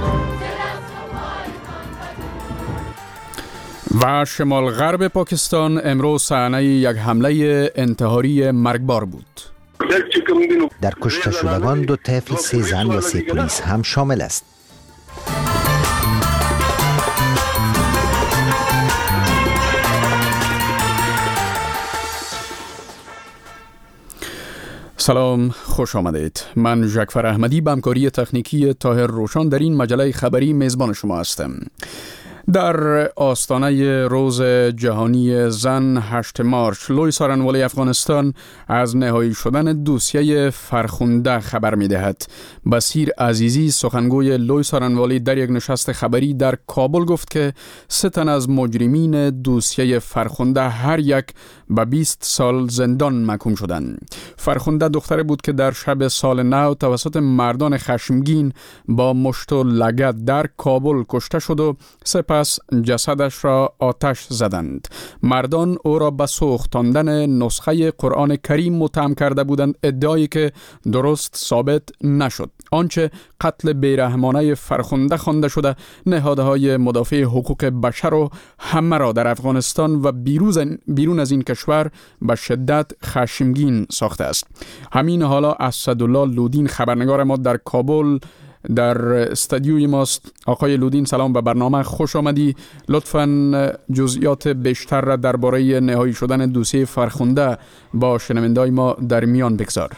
و شمال غرب پاکستان امروز صحنه یک حمله انتحاری مرگبار بود. در کشته شدگان دو طفل، سه زن و سه پلیس هم شامل است. سلام، خوش آمدید. من ژکفر احمدی به همکاری تکنیکی طاهر روشان در این مجله خبری میزبان شما هستم. در آستانه روز جهانی زن هشت مارچ، لوی سارنوالی افغانستان از نهایی شدن دوسیه فرخنده خبر می دهد. بصیر عزیزی سخنگوی لوی سارنوالی در یک نشست خبری در کابل گفت که سه تن از مجرمین دوسیه فرخنده هر یک به بیست سال زندان محکوم شدند. فرخنده دختری بود که در شب سال نو توسط مردان خشمگین با مشت و لگد در کابل کشته شد و سپس سپس جسدش را آتش زدند. مردان او را به سوختاندن نسخه قرآن کریم متهم کرده بودند، ادعایی که درست ثابت نشد. آنچه قتل بیرحمانه فرخنده خوانده شده، نهادهای مدافع حقوق بشر و همه را در افغانستان و بیرون از این کشور به شدت خشمگین ساخته است. همین حالا اسدالله لودین خبرنگار ما در کابل در استودیوی ماست. آقای لودین سلام، به برنامه خوش آمدی. لطفاً جزئیات بیشتر را درباره نهایی شدن دوسیه فرخنده با شنوندای ما در میان بگذار.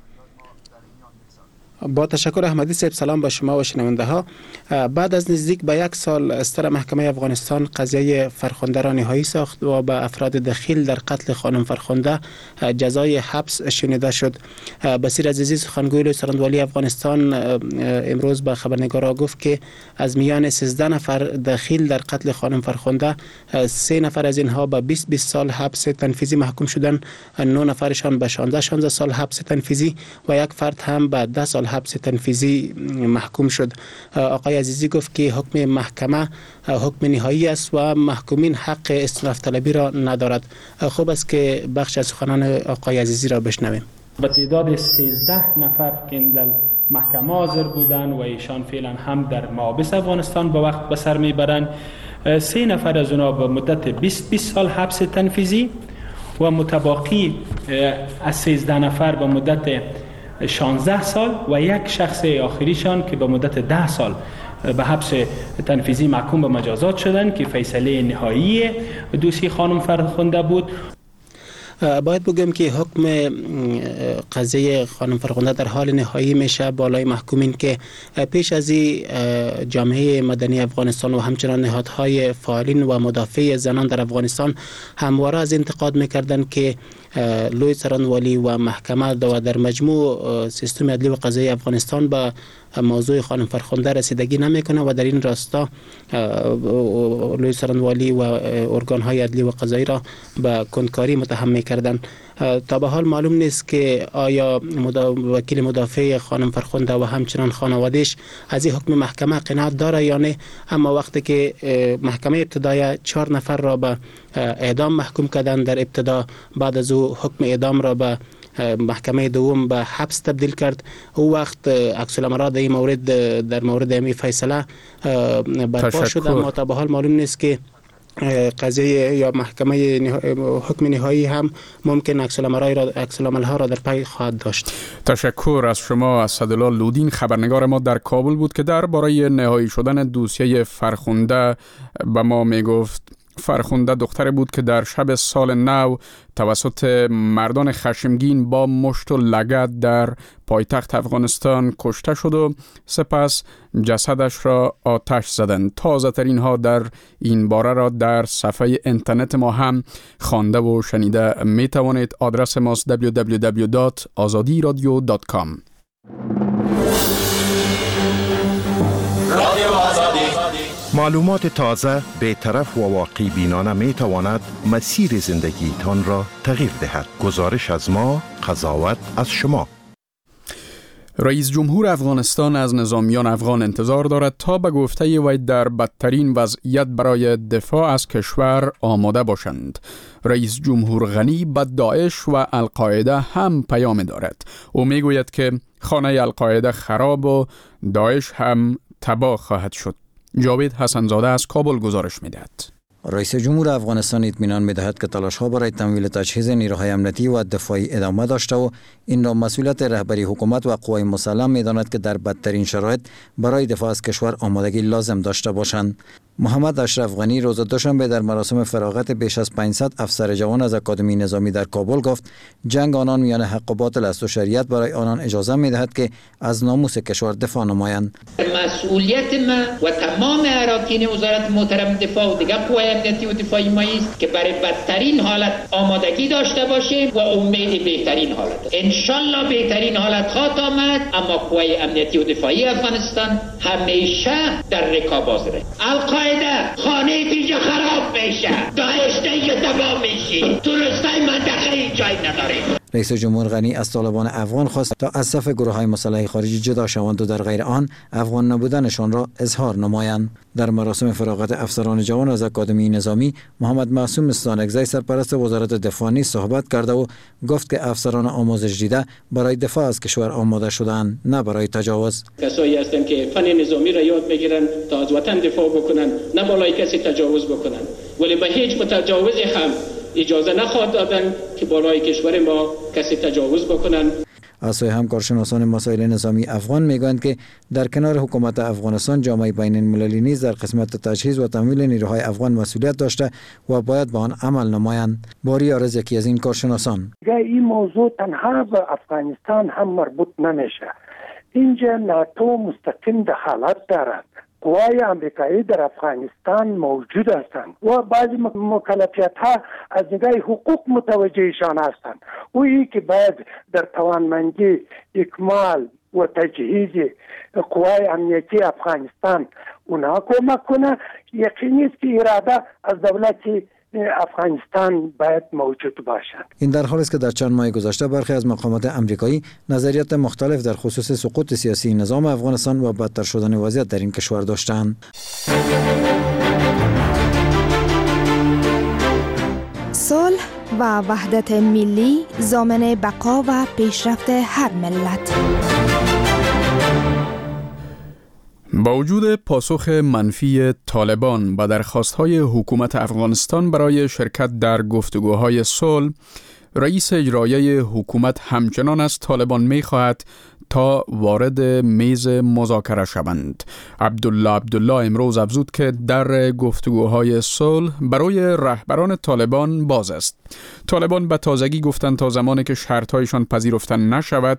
با تشکر احمدی صاحب، سلام به شما و شنونده ها. بعد از نزدیک به یک سال ستر محکمه افغانستان قضیه فرخنده را نهایی ساخت و به افراد دخیل در قتل خانم فرخنده جزای حبس شنیده شد. بصیر عزیزی سخنگوی لوی سرندوالی افغانستان امروز به خبرنگارا گفت که از میان سیزده نفر دخیل در قتل خانم فرخنده، سه نفر از اینها به بیست بیست سال حبس تنفیذی محکوم شدند، نه نفرشان به شانزده شانزده سال حبس تنفیذی و یک فرد هم به ده سال حبس تنفیذی محکوم شد. آقای عزیزی گفت که حکم محکمه حکم نهایی است و محکومین حق استئناف طلبی را ندارد. خوب است که بخش از سخنان آقای عزیزی را بشنویم. به تعداد سیزده نفر که در محکمه حاضر بودند و ایشان فعلا هم در محابس افغانستان به وقت به سر میبرند، سه نفر از اونا به مدت بیست بیست سال حبس تنفیذی و متباقی از سیزده نفر به مدت شانزده سال و یک شخص آخریشان که به مدت ده سال به حبس تنفیذی محکوم به مجازات شدند که فیصله نهایی دوسیه خانم فرخنده بود. باید بگم که حکم قضیه خانم فرخنده در حال نهایی میشه بالای محکومین که پیش از این جامعه مدنی افغانستان و همچنان نهادهای فعالین و مدافع زنان در افغانستان همواره از انتقاد میکردند که لوی سرندوالی و محکمه و در مجموع سیستم عدلی و قضایی افغانستان به موضوع خانم فرخنده رسیدگی نمیکنه و در این راستا لوی سرندوالی و ارگانهای عدلی و قضایی را به کندکاری متهم میکردن. تا به حال معلوم نیست که آیا مدا... وکیل مدافع خانم فرخنده و همچنان خانوادهش از این حکم محکمه قناعت داره یا نه، اما وقتی که محکمه ابتدایی چهار نفر را به اعدام محکوم کردن در ابتدا، بعد از او حکم اعدام را به محکمه دوم به حبس تبدیل کرد، او وقت عکس العمل در این مورد در مورد امی فیصله برپا شد، اما تا به حال معلوم نیست که قضیه یا محکمه حکم نهایی هم ممکن عکس العمل ها را در پی خواهد داشت. تشکر از شما. اسدالله لودین خبرنگار ما در کابل بود که درباره نهایی شدن دوسیه فرخنده به ما میگفت. فرخنده دختر بود که در شب سال نو توسط مردان خشمگین با مشت و لگد در پایتخت افغانستان کشته شد و سپس جسدش را آتش زدند. تازه ترین ها در این باره را در صفحه اینترنت ما هم خوانده و شنیده می توانید. آدرس ماست دبلیو دبلیو دبلیو دات آزادی رادیو دات کام. معلومات تازه، بی‌طرف و واقعی بینانه می تواند مسیر زندگی تان را تغییر دهد. گزارش از ما، قضاوت از شما. رئیس جمهور افغانستان از نظامیان افغان انتظار دارد تا به گفته وی در بدترین وضعیت برای دفاع از کشور آماده باشند. رئیس جمهور غنی به داعش و القاعده هم پیام دارد. او می گوید که خانه القاعده خراب و داعش هم تباه خواهد شد. جاوید حسنزاده از کابل گزارش می‌دهد. رئیس جمهور افغانستان اطمینان می‌دهد که تلاش‌ها برای تمویل تجهیز نیروهای امنیتی و دفاعی ادامه داشته و این را مسئولیت رهبری حکومت و قوای مسلح می‌داند که در بدترین شرایط برای دفاع از کشور آمادگی لازم داشته باشند. محمد اشرف غنی روز دوشنبه در مراسم فراغت بیش از پانصد افسر جوان از اکادمی نظامی در کابل گفت جنگ آنان میان حق و باطل است و شریعت برای آنان اجازه می‌دهد که از ناموس کشور دفاع نمایند. مسئولیت ما و تمام اراکین وزارت محترم دفاع و دیگر قوای امنیتی و دفاعی ما است که برای بدترین حالت آمادگی داشته باشیم و امید بهترین حالت. ان شاء الله بهترین حالت خواهد آمد، اما قوای امنیتی و دفاعی افغانستان همیشه در رکاب حاضره. خانه پیش خراب میشه، داعش دیگه تباه میشه، تو رستای منطقه جای نداره. رئیس جمهور غنی از طالبان افغان خواست تا از صف گروه‌های مسلح خارجی جدا شوند و در غیر آن افغان نبودنشان را اظهار نمایند. در مراسم فراغت افسران جوان از اکادمی نظامی، محمد معصوم استانکزی سرپرست وزارت دفاع نیز صحبت کرده و گفت که افسران آموزش دیده برای دفاع از کشور آماده شدند، نه برای تجاوز. کسایی هستند که فن نظامی را یاد بگیرن تا از وطن دفاع بکنن، نه بالای کسی تجاوز بکنن، ولی به هیچ متجاوزی هم اجازه نخواهد دادن که بالای کشور ما کسی تجاوز بکنن. از سوی هم کارشناسان مسائل نظامی افغان میگویند که در کنار حکومت افغانستان جامعه بین المللی نیز در قسمت تجهیز و تمویل نیروهای افغان مسئولیت داشته و باید به آن عمل نمایند. باری آرز یکی از این کارشناسان: این موضوع تنها به افغانستان هم مربوط نمیشه. اینجا ناتو مستقیم دخالت دارد. قوای امریکایی در افغانستان موجود هستند و بعضی مکلفیت ها از نگاه حقوق متوجهشان هستند. اویی که باید در توانمندی اکمال و تجهیز قوای امنیتی افغانستان اونها کمک کنه، یقینی است که اراده از دولت افغانستان باید موجود باشد. این در حالی است که در چند ماه گذشته برخی از مقامات امریکایی نظریات مختلف در خصوص سقوط سیاسی نظام افغانستان و بدتر شدن وضعیت در این کشور داشتند. صلح و وحدت ملی ضامن بقا و پیشرفت هر ملت. با وجود پاسخ منفی طالبان به درخواست‌های حکومت افغانستان برای شرکت در گفتگوهای صلح، رئیس اجرایی حکومت همچنان از طالبان می‌خواهد تا وارد میز مذاکره شوند. عبدالله عبدالله امروز افزود که در گفتگوهای صلح برای رهبران طالبان باز است. طالبان به تازگی گفتند تا زمانی که شرط‌هایشان پذیرفته نشود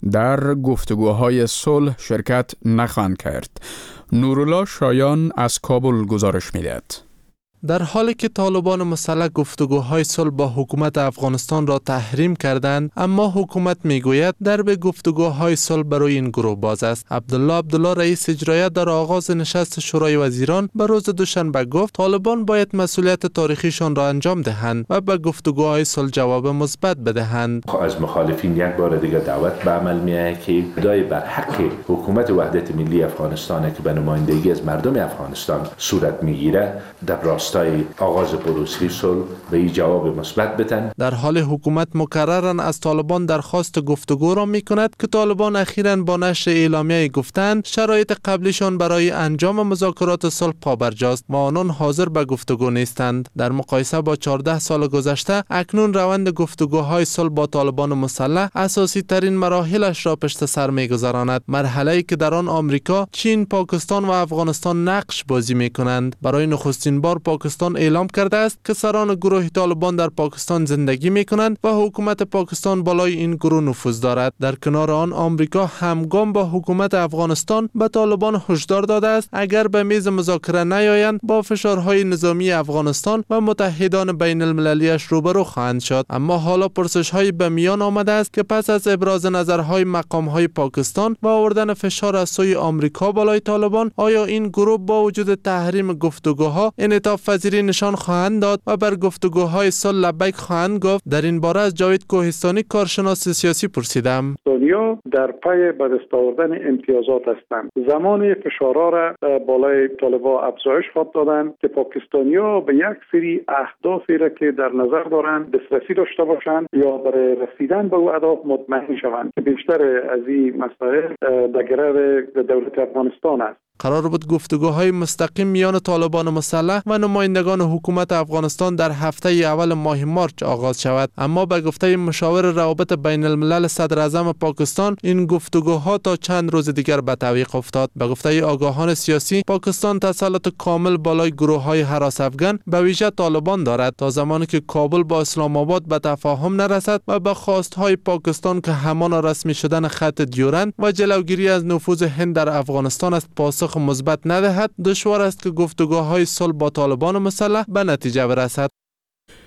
در گفتگوهای صلح شرکت نخواهند کرد. نورالله شایان از کابل گزارش می‌دهد. در حالی که طالبان مسلح گفتگوهای صلح با حکومت افغانستان را تحریم کردند، اما حکومت میگوید درب گفتگوهای صلح برای این گروه باز است. عبدالله عبدالله رئیس اجرایی در آغاز نشست شورای وزیران به روز دوشنبه گفت طالبان باید مسئولیت تاریخیشان را انجام دهند و به گفتگوهای صلح جواب مثبت بدهند. از مخالفین یک بار دیگر دعوت به عمل می‌آید که ادعای بر حق حکومت وحدت ملی افغانستان که به نمایندگی از مردم افغانستان صورت میگیره در راستای آغاز پروسه صلح به این جواب مثبت بدن. در حال حکومت مکرراً از طالبان درخواست گفتگو را می‌کند که طالبان اخیراً با نشر اعلامیه گفتند شرایط قبلیشان برای انجام مذاکرات صلح پابرجاست و آنان حاضر به گفتگو نیستند. در مقایسه با چهارده سال گذشته اکنون روند گفتگوهای صلح با طالبان مسلح اساسی ترین مراحلش را پشت سر می‌گذراند، مرحله‌ای که در آن آمریکا، چین، پاکستان و افغانستان نقش بازی می‌کنند. برای نخستین بار پاکستان اعلام کرده است که سران گروه طالبان در پاکستان زندگی می‌کنند و حکومت پاکستان بالای این گروه نفوذ دارد. در کنار آن آمریکا همگام با حکومت افغانستان به طالبان هشدار داده است اگر به میز مذاکره نیایند با فشارهای نظامی افغانستان و متحدان بین المللیش روبرو خواهند شد. اما حالا پرسش‌های به میان آمده است که پس از ابراز نظرهای مقام‌های پاکستان و آوردن فشار از سوی آمریکا بالای طالبان، آیا این گروه با وجود تحریم گفتگوها انعطاف پذیری نشان خواهند داد و بر گفتگوهای صلح لبیک خواهند گفت؟ در این باره از جاوید کوهستانی کارشناس سیاسی پرسیدم. دنیا در پای به دست آوردن امتیازات هستند. زمان فشارها را بالای طالبان افزایش خواهد دادند که پاکستانی‌ها به یک سری اهدافی را که در نظر دارند دسترسی داشته باشند یا برای رسیدن به او اهداف مطمئن شوند که بیشتر از این مسائل در گرو دولت افغانستان است. قرار بود گفتگوهای مستقیم میان طالبان مسلح و نمایندگان حکومت افغانستان در هفته اول ماه مارچ آغاز شود، اما به گفته مشاور روابط بین الملل صدر اعظم پاکستان این گفتگوها تا چند روز دیگر به تعویق افتاد. به گفته آگاهان سیاسی، پاکستان تسلط کامل بالای گروه‌های هراس افغان به ویژه طالبان دارد تا زمانی که کابل با اسلام آباد به تفاهم نرسد و به خواست‌های پاکستان که همان رسمی شدن خط دیورند و جلوگیری از نفوذ هند در افغانستان است پاسخ مثبت ندهد، دشوار است که گفتگوهای صلح با طالبان مسلح به نتیجه برسد.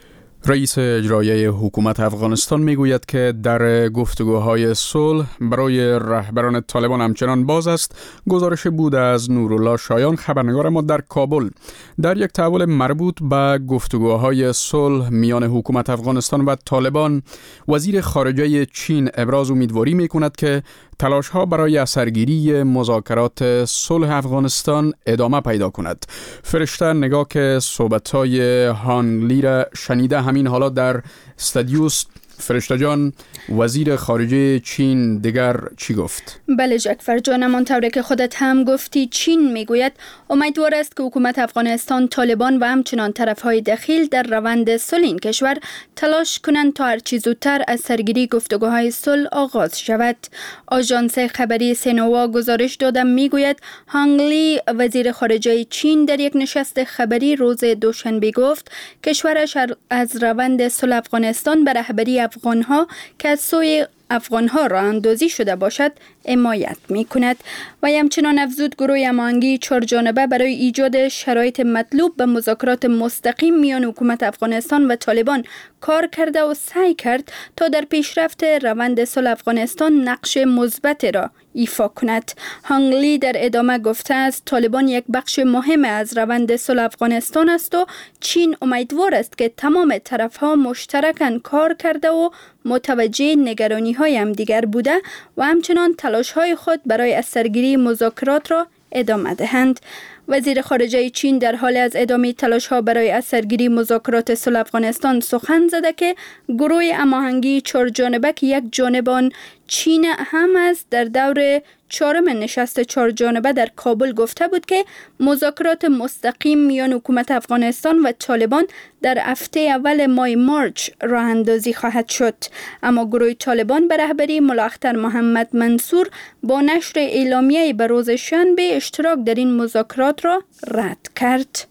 رئیس اجرایی حکومت افغانستان میگوید که در گفتگوهای صلح برای رهبران طالبان همچنان باز است. گزارش بود از نورالله شایان، خبرنگار ما در کابل. در یک تحول مربوط به گفتگوهای صلح میان حکومت افغانستان و طالبان، وزیر خارجه چین ابراز امیدواری میکند که تلاش‌ها برای اثرگیری مذاکرات صلح افغانستان ادامه پیدا کند. فرشته نگاه که صحبت‌های هانگ لی را شنیده همین حالا در استودیوست. فرشته جان، وزیر خارجه چین دیگر چی گفت؟ بله جکفر جان، همانطور که خودت هم گفتی، چین میگوید امیدوار است که حکومت افغانستان، طالبان و همچنان طرفهای دخیل در روند صلح این کشور تلاش کنند تا هرچی زودتر از سرگیری گفتگوهای صلح آغاز شود. آژانس خبری سینوا گزارش داده میگوید هانگ لی، وزیر خارجه چین، در یک نشست خبری روز دوشنبه گفت کشورش از روند صلح افغانستان به رهبری افغانها که از سوی افغانها راه اندازی شده باشد حمایت می کند و همچنان افزود گروه هماهنگی چهار جانبه برای ایجاد شرایط مطلوب به مذاکرات مستقیم میان حکومت افغانستان و طالبان کار کرده و سعی کرد تا در پیشرفت روند صلح افغانستان نقش مثبت را ایفا کند. هانگ لی در ادامه گفته است طالبان یک بخش مهم از روند صلح افغانستان است و چین امیدوار است که تمام طرفها مشترکاً کار کرده و متوجه نگرانی های هم دیگر بوده و همچنان تلاش های خود برای اثرگیری مذاکرات را ادامه دهند. وزیر خارجه چین در حال از ادامه تلاش ها برای اثرگیری مذاکرات صلح افغانستان سخن زده که گروه هماهنگی چهار جانبه که یک جانبان چین هم است در دور چهارم نشست چهار جانبه در کابل گفته بود که مذاکرات مستقیم میان حکومت افغانستان و طالبان در هفته اول ماه مارچ راه اندازی خواهد شد. اما گروه طالبان به رهبری ملا اختر محمد منصور با نشر اعلامیه به روز شنبه اشتراک در این مذاکرات را رد کرد.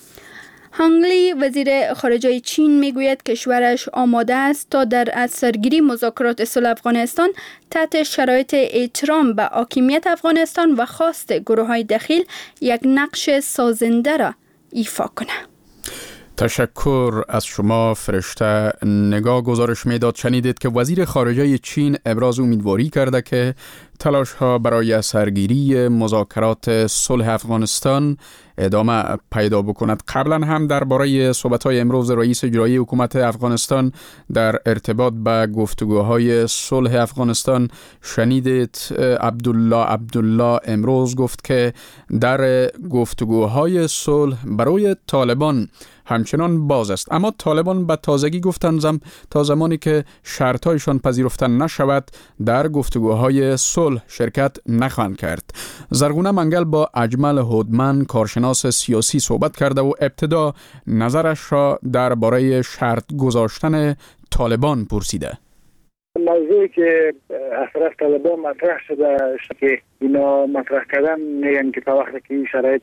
هانگ لی، وزیر خارجه چین، میگوید کشورش آماده است تا در اثرگیری مذاکرات صلح افغانستان تحت شرایط احترام به حاکمیت افغانستان و خواست گروه‌های دخیل یک نقش سازنده را ایفا کند. تشکر از شما فرشته نگاه. گزارش میداد شنیدید که وزیر خارجه چین ابراز امیدواری کرده که تلاش ها برای سرگیری مذاکرات صلح افغانستان ادامه پیدا بکند. قبلا هم درباره صحبت‌های امروز رئیس اجرایی حکومت افغانستان در ارتباط به گفتگوهای صلح افغانستان شنیدید. عبدالله عبدالله امروز گفت که در گفتگوهای صلح برای طالبان همچنان باز است، اما طالبان به تازگی گفتند زم تا زمانی که شرطایشان پذیرفته نشود در گفتگوهای صلح شرکت نخواهند کرد. زرغونه منگل با اجمل هودمن، کارشناس سیاسی، صحبت کرده و ابتدا نظرش را درباره شرط گذاشتن طالبان پرسیده. موضوعی که از طرف طالبان مطرح شده که اینا مطرح کردن میگن که تا وقتی که این شرایط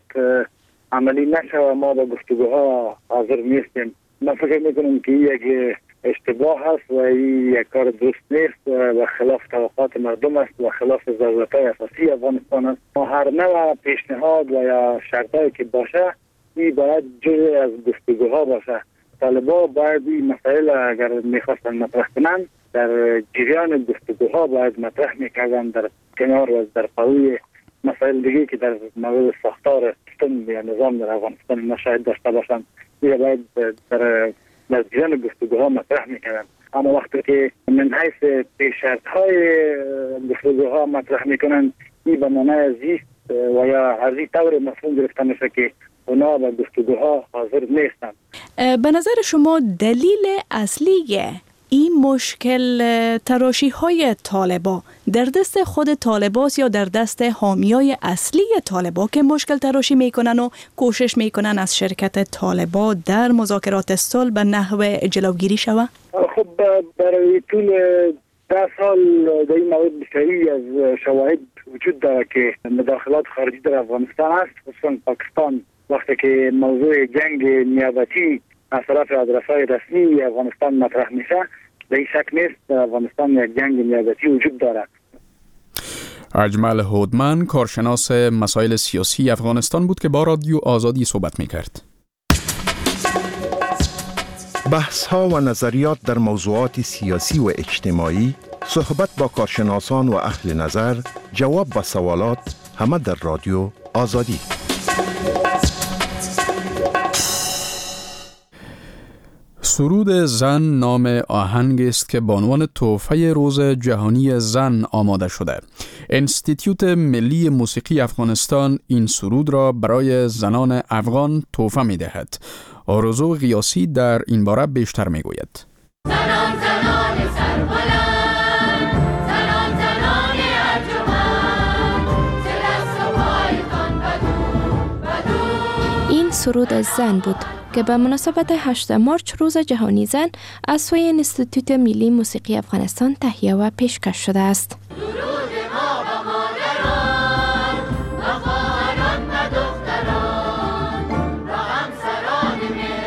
عملی نشه و ما با گفتگوها حاضر نیستیم. من فکر میکنم که یک اشتباه است و این یک کار درست نیست و خلاف توقعات مردم است و خلاف ضرورت‌های اساسی افغانستان است. ما هر نوع پیشنهاد و یا شرطایی که باشه این باید جزء از گفتگوها باشه. طالبان باید این مسائل اگر میخواستن مطرح کنن در جریان گفتگوها باید مطرح میکردن در کنار و در پای مسائل دیگه که در مورد ساختار سیستم یا نظام در افغانستان نشاید داشته باشند. دیگه باید در در جریان گفتگوها مطرح میکنن. اما وقتی که من حیث پیش‌شرط‌های گفتگوها مطرح میکنن این به معنای زیست و یا از این طور مفهوم گرفته میشه که اونا به گفتگوها حاضر نیستن. به نظر شما دلیل اصلی این مشکل تراشی های طالبا در دست خود طالباست یا در دست حامیای اصلی طالبا که مشکل تراشی میکنن و کوشش میکنن از شرکت طالبا در مذاکرات صلح به نحو جلوگیری شود؟ خب برای طول ده سال در این مورد بسیاری از شواهد وجود داره که مداخلات خارجی در افغانستان است، خصوصا پاکستان وقتی که موضوع جنگ نیابتی از طرف ادرس‌های رسمی افغانستان مطرح میشه، به این شک نیست در افغانستان یک جنگ نیابتی وجود دارد. اجمل هودمن، کارشناس مسائل سیاسی افغانستان بود که با رادیو آزادی صحبت میکرد. بحث ها و نظریات در موضوعات سیاسی و اجتماعی، صحبت با کارشناسان و اهل نظر، جواب به سوالات، همه در رادیو آزادی. سرود زن نام آهنگ است که به عنوان تحفه روز جهانی زن آماده شده. انستیتیوت ملی موسیقی افغانستان این سرود را برای زنان افغان تحفه می دهد. آرزو غیاسی در این باره بیشتر می گوید. زنان زنان سربلند، زنان زنان ارجمند، ز دست و پایتان بدو بدو. این سرود زن بود که به مناسبت هشتم مارچ روز جهانی زن از سوی انستیتوت ملی موسیقی افغانستان تهیه و پیشکش شده است. درود ما به مادران، به خواهران و دختران، به همسران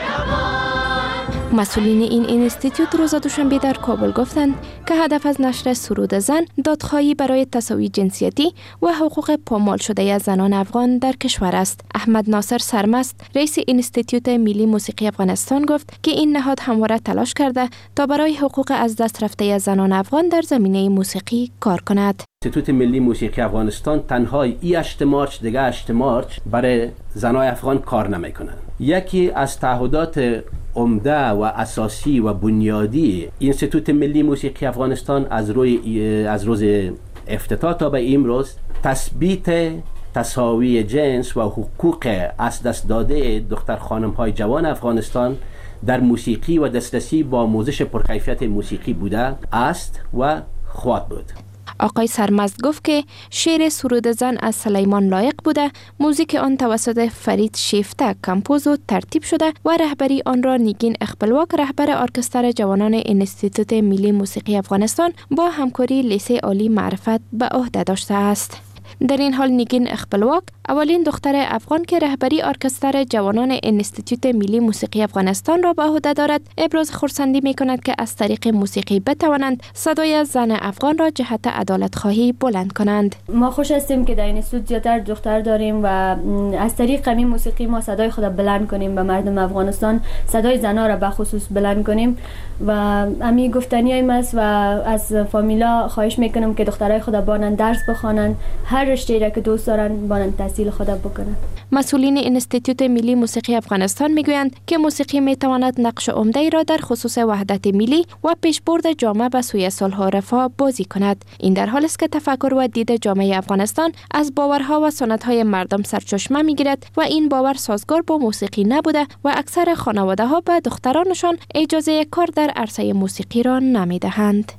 مهربان. مسئولین این انستیتوت روز دوشنبه در کابل گفتند که هدف از نشر سرود زن دادخواهی برای تساوی جنسیتی و حقوق پامال شده از زنان افغان در کشور است. احمد ناصر سرمست رئیس انستیتوت ملی موسیقی افغانستان گفت که این نهاد همواره تلاش کرده تا برای حقوق از دست رفته از زنان افغان در زمینه موسیقی کار کند. انستیتوت ملی موسیقی افغانستان تنها ای هشت مارچ دیگه هشت مارچ برای زنای افغان کار نمیکنه. یکی از تعهدات عمده و اساسی و بنیادی انستیتوت ملی موسیقی افغانستان از روی از روز افتتاح تا به امروز تثبیت تساوی جنس و حقوق از دست داده دختر خانم های جوان افغانستان در موسیقی و دسترسی با آموزش پرکیفیت موسیقی بوده است و خواهد بود. آقای سرمست گفت که شعر سرود زن از سلیمان لایق بوده، موزیک آن توسط فرید شیفته کمپوز و ترتیب شده و رهبری آن را نیگین اخبلواک رهبر ارکستر جوانان انستیتوت ملی موسیقی افغانستان با همکاری لیسه عالی معرفت به عهده داشته است. در این حال نیگین اخبلواک اولین دختر افغان که رهبری ارکستر جوانان انستیتوت ملی موسیقی افغانستان را به عهده دارد، ابراز خرسندی می کند که از طریق موسیقی بتوانند صدای زن افغان را جهت عدالت خواهی بلند کنند. ما خوش هستیم که در این انستیتوت زیادتر دختر داریم و از طریق همین موسیقی ما صدای خود بلند کنیم و مردم افغانستان صدای زنها را به خصوص بلند کنیم و همین گفتنیایم است و از فامیلا خواهش میکنم که دخترای خود بانن درس بخوانند، هر رشته‌ای را که دوست دارن بانن تحصیل خود بکنند. مسئولین انستیتوت ملی موسیقی افغانستان میگویند که موسیقی میتواند نقش عمده‌ای را در خصوص وحدت ملی و پیشبرد جامعه به سوی صلح و رفاه بازی کند. این در حالی است که تفکر و دید جامعه افغانستان از باورها و سنت‌های مردم سرچشمه میگیرد و این باور سازگار با موسیقی نبوده و اکثر خانواده‌ها به دخترانشان اجازه کار در عرصه موسیقی را نمیدهند.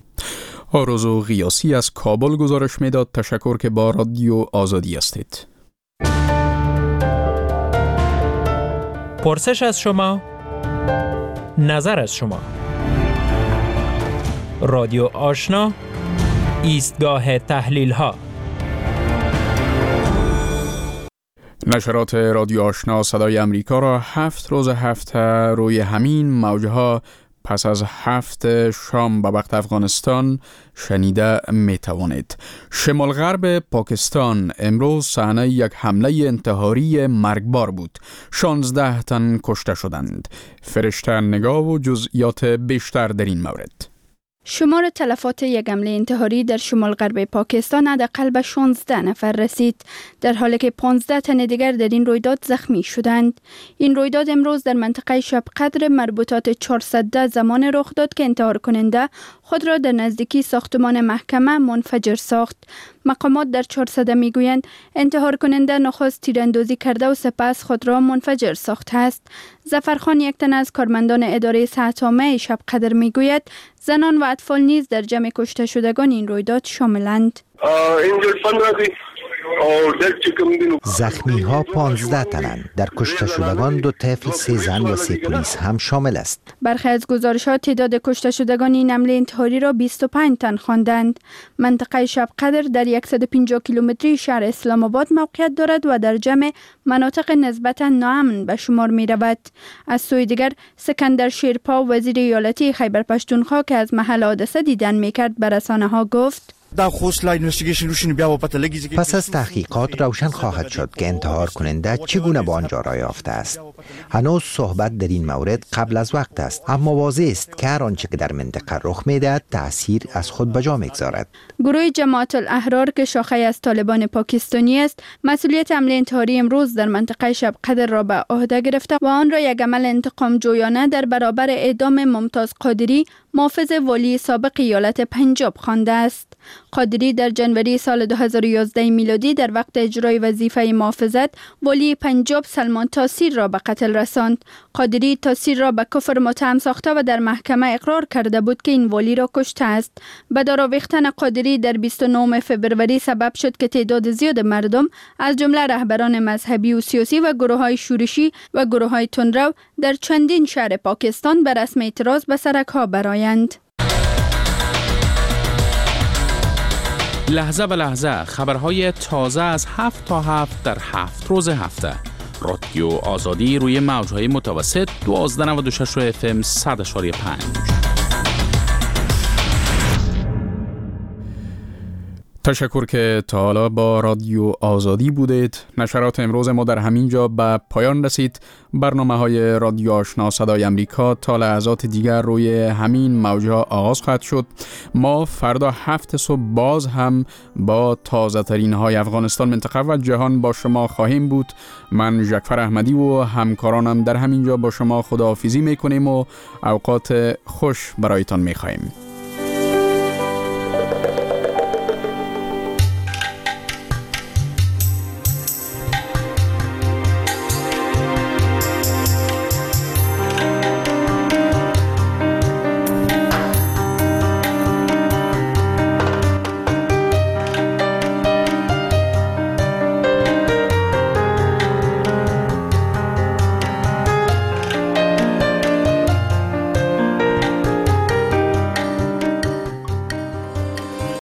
آرزو غیاسی از کابل گزارش میداد. تشکر که با رادیو آزادی هستید. پرسش از شما، نظر از شما. رادیو آشنا، ایستگاه تحلیل ها. نشرات رادیو آشنا صدای امریکا را هفت روز هفته روی همین موجها پس از هفت شام به وقت افغانستان شنیده می توانید. شمال غرب پاکستان امروز صحنه یک حمله انتحاری مرگبار بود. شانزده تن کشته شدند. فرشته نگاه و جزئیات بیشتر در این مورد. شمار تلفات یک حمله انتحاری در شمال غرب پاکستان حداقل به شانزده نفر رسید، در حالی که پانزده تن دیگر در این رویداد زخمی شدند. این رویداد امروز در منطقه شب قدر مربوطات چهارصد زمان رخ داد که انتحار کننده خود را در نزدیکی ساختمان محکمه منفجر ساخت. مقامات در چهارصد میگویند انتحار کننده نخست تیراندازی کرده و سپس خود را منفجر ساخته است. ظفرخان، یک تن از کارمندان اداره صحت عامه شب قدر میگوید زنان و اطفال نیز در جمع کشته شدگان این رویداد شاملند. زخمی ها پانزده تنند. در کشته شدگان دو طفل، سه زن و سه پلیس هم شامل است. برخی از گزارشات تعداد کشته شدگان این حمله انتحاری را بیست و پنج تن خواندند. منطقه شب قدر در صد و پنجاه کیلومتری شهر اسلام آباد موقعیت دارد و در جمع مناطق نسبتا ناامن به شمار می رود. از سوی دیگر سکندر شیرپا، وزیر ایالتی خیبر پشتونخوا که از محل حادثه دیدن می کرد، به رسانه ها گفت پس از تحقیقات روشن خواهد شد که انتحار کننده چگونه به آنجا راه یافته است. هنوز صحبت در این مورد قبل از وقت است، اما واضح است که هر آنچه که در منطقه رخ می‌دهد تأثیر از خود به جا می‌گذارد. گروه جماعت الاحرار که شاخه از طالبان پاکستانی است، مسئولیت حمله انتحاری امروز در منطقه شب قدر را به عهده گرفته و آن را یک عمل انتقام جویانه در برابر اعدام ممتاز قادری، محافظ والی سابق ایالت پنجاب خوانده است. قادری در جنوری سال دو هزار و یازده میلادی در وقت اجرای وظیفه محافظت والی پنجاب سلمان تاثیر را به قتل رساند. قادری تاثیر را به کفر متهم ساخته و در محکمه اقرار کرده بود که این والی را کشته است. به درآویختن قادری در بیست و نهم فوریه سبب شد که تعداد زیاد مردم از جمله رهبران مذهبی و سیاسی و گروه‌های شورشی و گروه‌های تندرو در چندین شهر پاکستان به رسم اعتراض به سرک‌ها برآیند. لحظه به لحظه خبرهای تازه از هفت تا هفت در هفت روز هفته. رادیو آزادی روی موجهای متوسط دوازده نود و شش اف ام صد و پنج. تشکر که تا حالا با رادیو آزادی بودید. نشرات امروز ما در همین جا به پایان رسید. برنامه های رادیو آشنا صدای امریکا تا لحظات دیگر روی همین موجها آغاز خواهد شد. ما فردا هفت صبح باز هم با تازه ترین های افغانستان، منطقه و جهان با شما خواهیم بود. من ژکفر احمدی و همکارانم در همین جا با شما خداحافظی میکنیم و اوقات خوش برایتان میخواهیم.